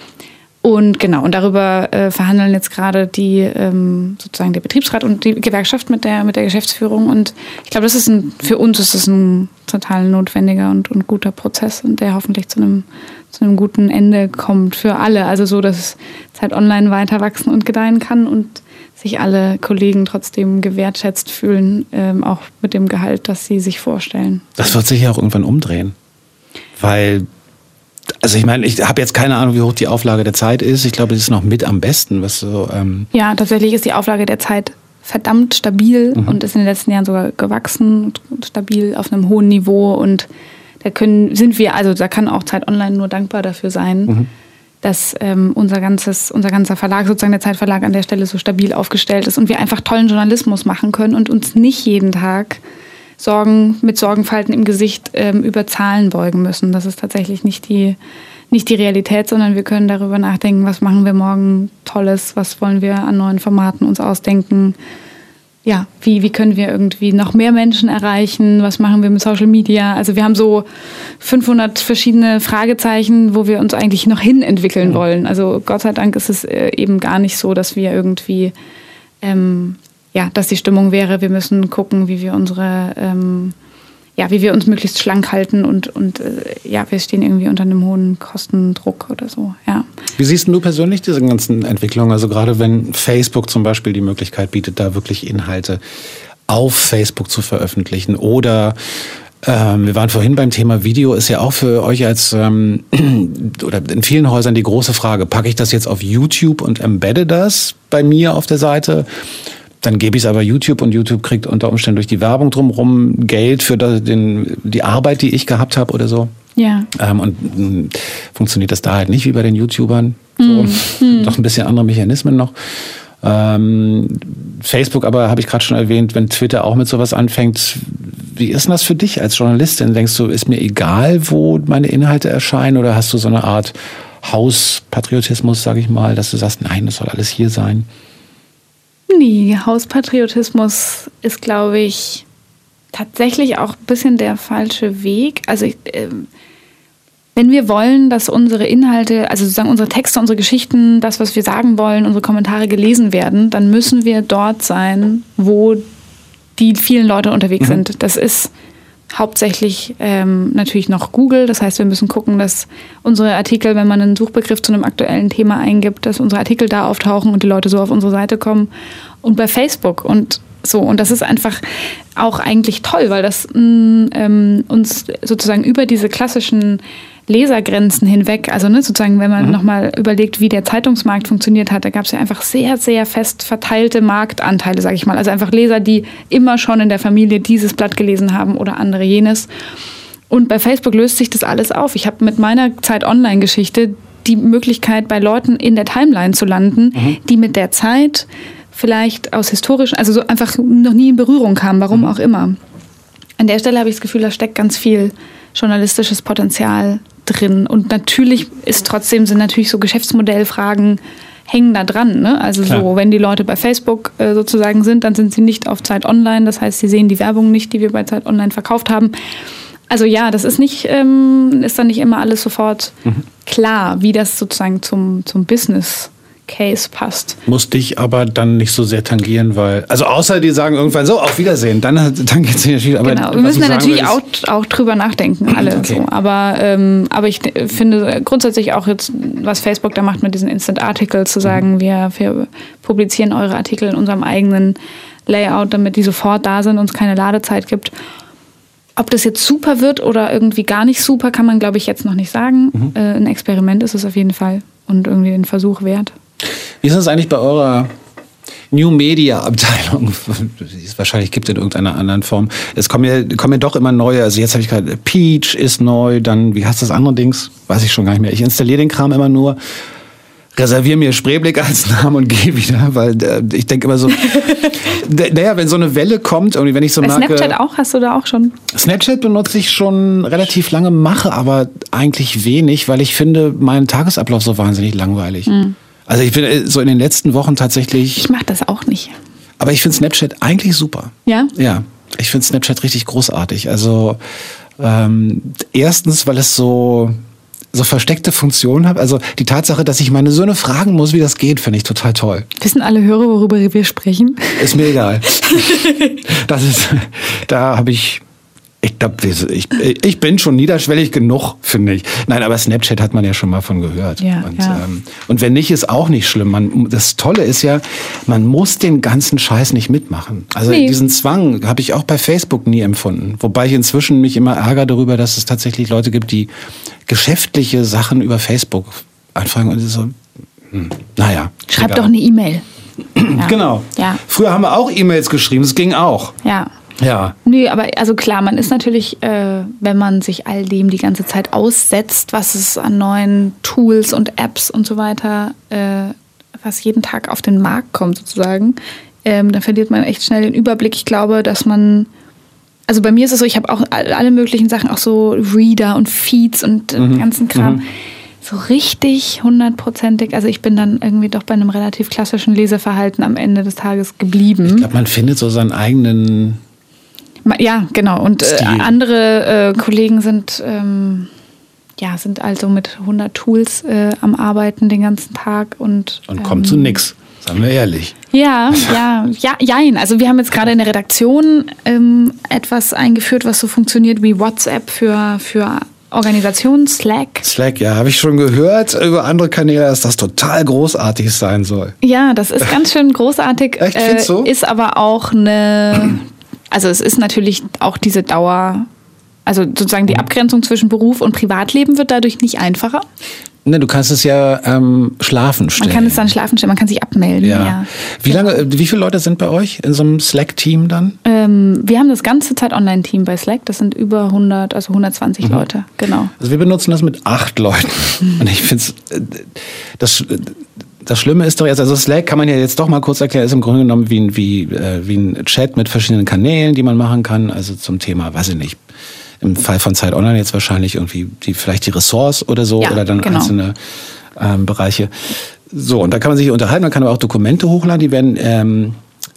Und genau, und darüber äh, verhandeln jetzt gerade die ähm, sozusagen der Betriebsrat und die Gewerkschaft mit der mit der Geschäftsführung. Und ich glaube, das ist ein, für uns ist es ein total notwendiger und, und guter Prozess, und der hoffentlich zu einem zu einem guten Ende kommt für alle. Also so, dass Zeit Online weiter wachsen und gedeihen kann und sich alle Kollegen trotzdem gewertschätzt fühlen, ähm, auch mit dem Gehalt, das sie sich vorstellen. Das wird sich ja auch irgendwann umdrehen. Weil, also ich meine, ich habe jetzt keine Ahnung, wie hoch die Auflage der Zeit ist. Ich glaube, das ist noch mit am besten. Was so, ähm ja, tatsächlich ist die Auflage der Zeit verdammt stabil mhm. und ist in den letzten Jahren sogar gewachsen und stabil auf einem hohen Niveau. Und da können, sind wir, also da kann auch Zeit Online nur dankbar dafür sein, mhm. dass ähm, unser ganzes, unser ganzer Verlag, sozusagen der Zeitverlag, an der Stelle so stabil aufgestellt ist und wir einfach tollen Journalismus machen können und uns nicht jeden Tag Sorgen mit Sorgenfalten im Gesicht ähm, über Zahlen beugen müssen. Das ist tatsächlich nicht die, nicht die Realität, sondern wir können darüber nachdenken, was machen wir morgen Tolles, was wollen wir an neuen Formaten uns ausdenken. Ja, wie, wie können wir irgendwie noch mehr Menschen erreichen? Was machen wir mit Social Media? Also wir haben so fünfhundert verschiedene Fragezeichen, wo wir uns eigentlich noch hin entwickeln mhm. wollen. Also Gott sei Dank ist es eben gar nicht so, dass wir irgendwie, ähm, ja, dass die Stimmung wäre, wir müssen gucken, wie wir unsere, ähm, ja, wie wir uns möglichst schlank halten und, und äh, ja, wir stehen irgendwie unter einem hohen Kostendruck oder so, ja. Wie siehst du persönlich diese ganzen Entwicklungen? Also gerade wenn Facebook zum Beispiel die Möglichkeit bietet, da wirklich Inhalte auf Facebook zu veröffentlichen, oder ähm, wir waren vorhin beim Thema Video, ist ja auch für euch als ähm, oder in vielen Häusern die große Frage, packe ich das jetzt auf YouTube und embedde das bei mir auf der Seite? Dann gebe ich es aber YouTube, und YouTube kriegt unter Umständen durch die Werbung drumherum Geld für den, die Arbeit, die ich gehabt habe oder so. Ja. Ähm, und mh, funktioniert das da halt nicht wie bei den YouTubern. So. Mm. Doch ein bisschen andere Mechanismen noch. Ähm, Facebook aber, habe ich gerade schon erwähnt, wenn Twitter auch mit sowas anfängt, wie ist denn das für dich als Journalistin? Denkst du, ist mir egal, wo meine Inhalte erscheinen, oder hast du so eine Art Hauspatriotismus, sage ich mal, dass du sagst, nein, das soll alles hier sein? Nee, Hauspatriotismus ist, glaube ich, tatsächlich auch ein bisschen der falsche Weg. Also ich, äh, wenn wir wollen, dass unsere Inhalte, also sozusagen unsere Texte, unsere Geschichten, das, was wir sagen wollen, unsere Kommentare gelesen werden, dann müssen wir dort sein, wo die vielen Leute unterwegs mhm. sind. Das ist hauptsächlich ähm, natürlich noch Google. Das heißt, wir müssen gucken, dass unsere Artikel, wenn man einen Suchbegriff zu einem aktuellen Thema eingibt, dass unsere Artikel da auftauchen und die Leute so auf unsere Seite kommen. Und bei Facebook und so. Und das ist einfach auch eigentlich toll, weil das mh, ähm, uns sozusagen über diese klassischen Lesergrenzen hinweg, also ne, sozusagen, wenn man mhm. nochmal überlegt, wie der Zeitungsmarkt funktioniert hat, da gab es ja einfach sehr, sehr fest verteilte Marktanteile, sage ich mal. Also einfach Leser, die immer schon in der Familie dieses Blatt gelesen haben oder andere jenes. Und bei Facebook löst sich das alles auf. Ich habe mit meiner Zeit-Online-Geschichte die Möglichkeit, bei Leuten in der Timeline zu landen, mhm. die mit der Zeit vielleicht aus historischen, also so einfach noch nie in Berührung kamen, warum mhm. auch immer. An der Stelle habe ich das Gefühl, da steckt ganz viel journalistisches Potenzial drin. Und natürlich ist trotzdem, sind natürlich so Geschäftsmodellfragen hängen da dran. Ne? Also Klar. so, wenn die Leute bei Facebook äh, sozusagen sind, dann sind sie nicht auf Zeit Online. Das heißt, sie sehen die Werbung nicht, die wir bei Zeit Online verkauft haben. Also ja, das ist nicht, ähm, ist dann nicht immer alles sofort mhm. klar, wie das sozusagen zum, zum Business Case passt. Muss dich aber dann nicht so sehr tangieren, weil, also außer die sagen irgendwann so, auf Wiedersehen, dann tangiert es natürlich. Aber genau, wir müssen da natürlich auch, auch drüber nachdenken, alle. Okay. So. Aber, ähm, aber ich finde grundsätzlich auch jetzt, was Facebook da macht mit diesen Instant Articles, zu sagen, mhm. wir, wir publizieren eure Artikel in unserem eigenen Layout, damit die sofort da sind und es keine Ladezeit gibt. Ob das jetzt super wird oder irgendwie gar nicht super, kann man, glaube ich, jetzt noch nicht sagen. Mhm. Äh, ein Experiment ist es auf jeden Fall und irgendwie den Versuch wert. Wie ist es eigentlich bei eurer New Media Abteilung? Die es wahrscheinlich gibt in irgendeiner anderen Form. Es kommen ja, kommen ja doch immer neue. Also jetzt habe ich gerade, Peach ist neu, dann, wie heißt das andere Dings? Weiß ich schon gar nicht mehr. Ich installiere den Kram immer nur, reserviere mir Spreeblick als Namen und gehe wieder, weil äh, ich denke immer so, naja, wenn so eine Welle kommt, irgendwie, wenn ich so bei merke... Snapchat auch? Hast du da auch schon? Snapchat benutze ich schon relativ lange, mache aber eigentlich wenig, weil ich finde meinen Tagesablauf so wahnsinnig langweilig. Mhm. Also ich bin so in den letzten Wochen tatsächlich... Ich mache das auch nicht. Aber ich finde Snapchat eigentlich super. Ja? Ja, ich finde Snapchat richtig großartig. Also ähm, erstens, weil es so... so versteckte Funktionen habe. Also die Tatsache, dass ich meine Söhne fragen muss, wie das geht, finde ich total toll. Wissen alle Hörer, worüber wir sprechen? Ist mir egal. Das ist, da habe ich, ich glaube, ich, ich bin schon niederschwellig genug, finde ich. Nein, aber Snapchat hat man ja schon mal von gehört. Ja, und, ja. Ähm, und wenn nicht, ist auch nicht schlimm. Man, das Tolle ist ja, man muss den ganzen Scheiß nicht mitmachen. Also nee. Diesen Zwang habe ich auch bei Facebook nie empfunden. Wobei ich inzwischen mich immer ärgere darüber, dass es tatsächlich Leute gibt, die geschäftliche Sachen über Facebook anfragen und so, hm, naja. Schreib doch eine E-Mail. Ja. Genau. Ja. Früher haben wir auch E-Mails geschrieben, es ging auch. Ja. Ja. Nö, aber also klar, man ist natürlich, äh, wenn man sich all dem die ganze Zeit aussetzt, was es an neuen Tools und Apps und so weiter, äh, was jeden Tag auf den Markt kommt sozusagen, ähm, dann verliert man echt schnell den Überblick. Ich glaube, dass man, also bei mir ist es so, ich habe auch alle möglichen Sachen, auch so Reader und Feeds und mhm. den ganzen Kram. Mhm. So richtig hundertprozentig, also ich bin dann irgendwie doch bei einem relativ klassischen Leseverhalten am Ende des Tages geblieben. Ich glaube, man findet so seinen eigenen... Ja, genau. Und äh, andere äh, Kollegen sind, ähm, ja, sind also mit hundert Tools äh, am Arbeiten den ganzen Tag. Und, und kommt ähm, zu nix, sagen wir ehrlich. Ja, ja, ja, jein. Also wir haben jetzt gerade in der Redaktion ähm, etwas eingeführt, was so funktioniert wie WhatsApp für, für Organisation, Slack. Slack, ja, habe ich schon gehört über andere Kanäle, dass das total großartig sein soll. Ja, das ist ganz schön großartig. Echt, findest du? Äh, ist aber auch eine... Also es ist natürlich auch diese Dauer, also sozusagen die Abgrenzung zwischen Beruf und Privatleben wird dadurch nicht einfacher. Ne, du kannst es ja ähm, schlafen stellen. Man kann es dann schlafen stellen, man kann sich abmelden. Ja. Ja. Wie lange, wie viele Leute sind bei euch in so einem Slack-Team dann? Ähm, wir haben das ganze Zeit-Online-Team bei Slack. Das sind über hundert, also hundertzwanzig mhm. Leute, genau. Also wir benutzen das mit acht Leuten. Mhm. Und ich finde es, das... Das Schlimme ist doch jetzt, also Slack kann man ja jetzt doch mal kurz erklären, ist im Grunde genommen wie ein, wie, äh, wie ein Chat mit verschiedenen Kanälen, die man machen kann. Also zum Thema, weiß ich nicht, im Fall von Zeit Online jetzt wahrscheinlich irgendwie die, vielleicht die Ressorts oder so, ja, oder dann genau. einzelne ähm, Bereiche. So, und da kann man sich unterhalten, man kann aber auch Dokumente hochladen, die werden ähm,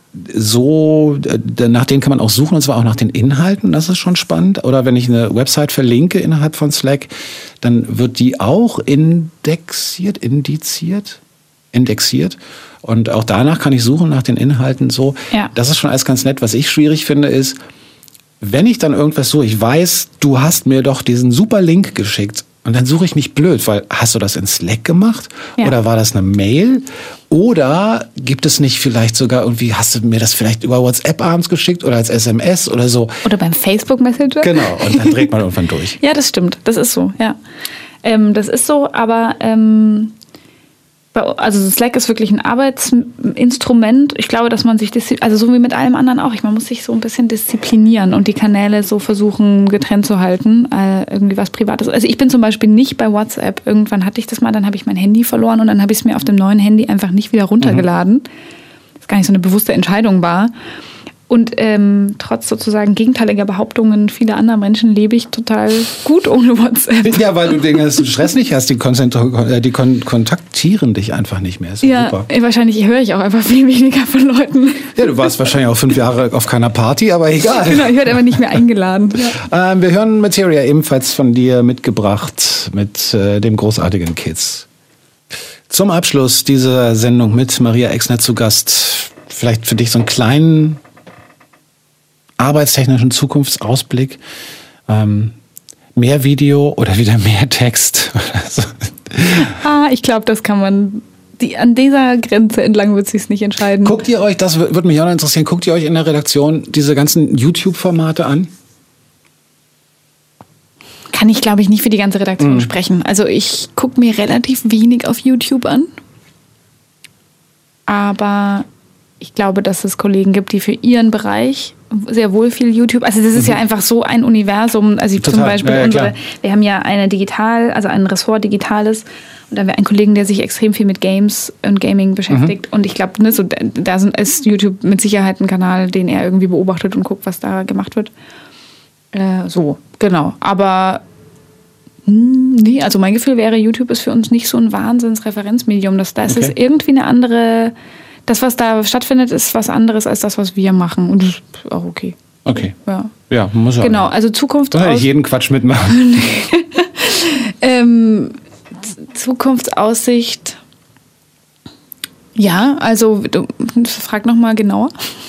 so, äh, nach denen kann man auch suchen, und zwar auch nach den Inhalten, das ist schon spannend. Oder wenn ich eine Website verlinke innerhalb von Slack, dann wird die auch indexiert, indiziert? indexiert und auch danach kann ich suchen nach den Inhalten so. Ja. Das ist schon alles ganz nett. Was ich schwierig finde ist, wenn ich dann irgendwas suche, ich weiß, du hast mir doch diesen super Link geschickt und dann suche ich mich blöd, weil hast du das in Slack gemacht ja. oder war das eine Mail oder gibt es nicht vielleicht sogar irgendwie, hast du mir das vielleicht über WhatsApp abends geschickt oder als S M S oder so? Oder beim Facebook Messenger? Genau, und dann dreht man irgendwann durch. Ja, das stimmt, das ist so, ja. Ähm, das ist so, aber ähm, also Slack ist wirklich ein Arbeitsinstrument. Ich glaube, dass man sich, also so wie mit allem anderen auch, man muss sich so ein bisschen disziplinieren und die Kanäle so versuchen getrennt zu halten, äh, irgendwie was Privates. Also ich bin zum Beispiel nicht bei WhatsApp. Irgendwann hatte ich das mal, dann habe ich mein Handy verloren und dann habe ich es mir auf dem neuen Handy einfach nicht wieder runtergeladen. Mhm. Das gar nicht so eine bewusste Entscheidung war. Und ähm, trotz sozusagen gegenteiliger Behauptungen vieler anderer Menschen lebe ich total gut ohne WhatsApp. Ja, weil du den ganzen Stress nicht hast, die, Konzentru- die kon- kontaktieren dich einfach nicht mehr. Ist ja, super. Wahrscheinlich höre ich auch einfach viel weniger von Leuten. Ja, du warst wahrscheinlich auch fünf Jahre auf keiner Party, aber egal. Genau, ich werde einfach nicht mehr eingeladen. Ja. Ähm, wir hören Materia ebenfalls von dir mitgebracht mit äh, dem großartigen Kids. Zum Abschluss dieser Sendung mit Maria Exner zu Gast, vielleicht für dich so einen kleinen arbeitstechnischen Zukunftsausblick, ähm, mehr Video oder wieder mehr Text oder so. Ah, ich glaube, das kann man, die, an dieser Grenze entlang wird es sich nicht entscheiden. Guckt ihr euch, das würde mich auch noch interessieren, guckt ihr euch in der Redaktion diese ganzen YouTube-Formate an? Kann ich, glaube ich, nicht für die ganze Redaktion mhm. sprechen. Also ich gucke mir relativ wenig auf YouTube an, aber ich glaube, dass es Kollegen gibt, die für ihren Bereich sehr wohl viel YouTube, also das ist mhm. ja einfach so ein Universum, also Total. zum Beispiel ja, ja, unsere, wir haben ja eine Digital, also ein Ressort Digitales und da haben wir einen Kollegen, der sich extrem viel mit Games und Gaming beschäftigt mhm. und ich glaube, ne, so, da ist YouTube mit Sicherheit ein Kanal, den er irgendwie beobachtet und guckt, was da gemacht wird. Äh, so, genau, aber hm, nee, also mein Gefühl wäre, YouTube ist für uns nicht so ein Wahnsinns-Referenzmedium, das, das okay. ist irgendwie eine andere. Das, was da stattfindet, ist was anderes als das, was wir machen. Und das ist auch okay. Okay. Ja, ja muss ja. Genau, also Zukunft. Soll ich jeden Quatsch mitmachen? ähm, Zukunftsaussicht. Ja, also du, frag nochmal genauer.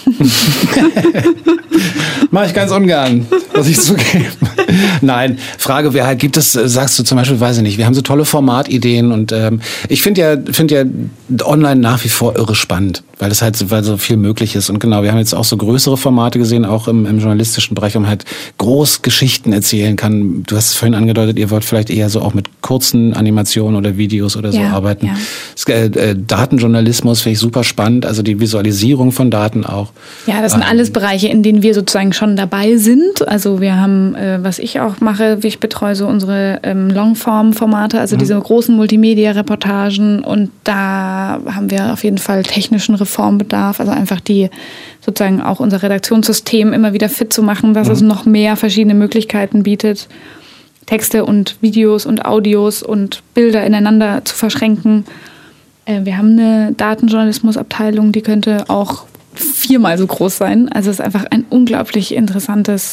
Mach ich ganz ungern, muss ich zugeben. Nein, Frage wäre halt, gibt es, sagst du zum Beispiel, weiß ich nicht, wir haben so tolle Formatideen und ähm, ich finde ja, find ja online nach wie vor irre spannend, weil es halt weil so viel möglich ist. Und genau, wir haben jetzt auch so größere Formate gesehen, auch im, im journalistischen Bereich, wo man halt groß Geschichten erzählen kann. Du hast es vorhin angedeutet, ihr wollt vielleicht eher so auch mit kurzen Animationen oder Videos oder so ja, arbeiten. Ja. Das, äh, Datenjournalismus finde ich super spannend, also die Visualisierung von Daten auch. Ja, das sind ähm, alles Bereiche, in denen wir sozusagen schon dabei sind. Also wir haben, äh, was ich auch mache, ich betreue so unsere ähm, Longform-Formate, also mhm. diese großen Multimedia-Reportagen und da haben wir auf jeden Fall technischen Reformbedarf, also einfach die sozusagen auch unser Redaktionssystem immer wieder fit zu machen, dass mhm. es noch mehr verschiedene Möglichkeiten bietet, Texte und Videos und Audios und Bilder ineinander zu verschränken. Äh, wir haben eine Datenjournalismusabteilung, die könnte auch viermal so groß sein. Also es ist einfach ein unglaublich interessantes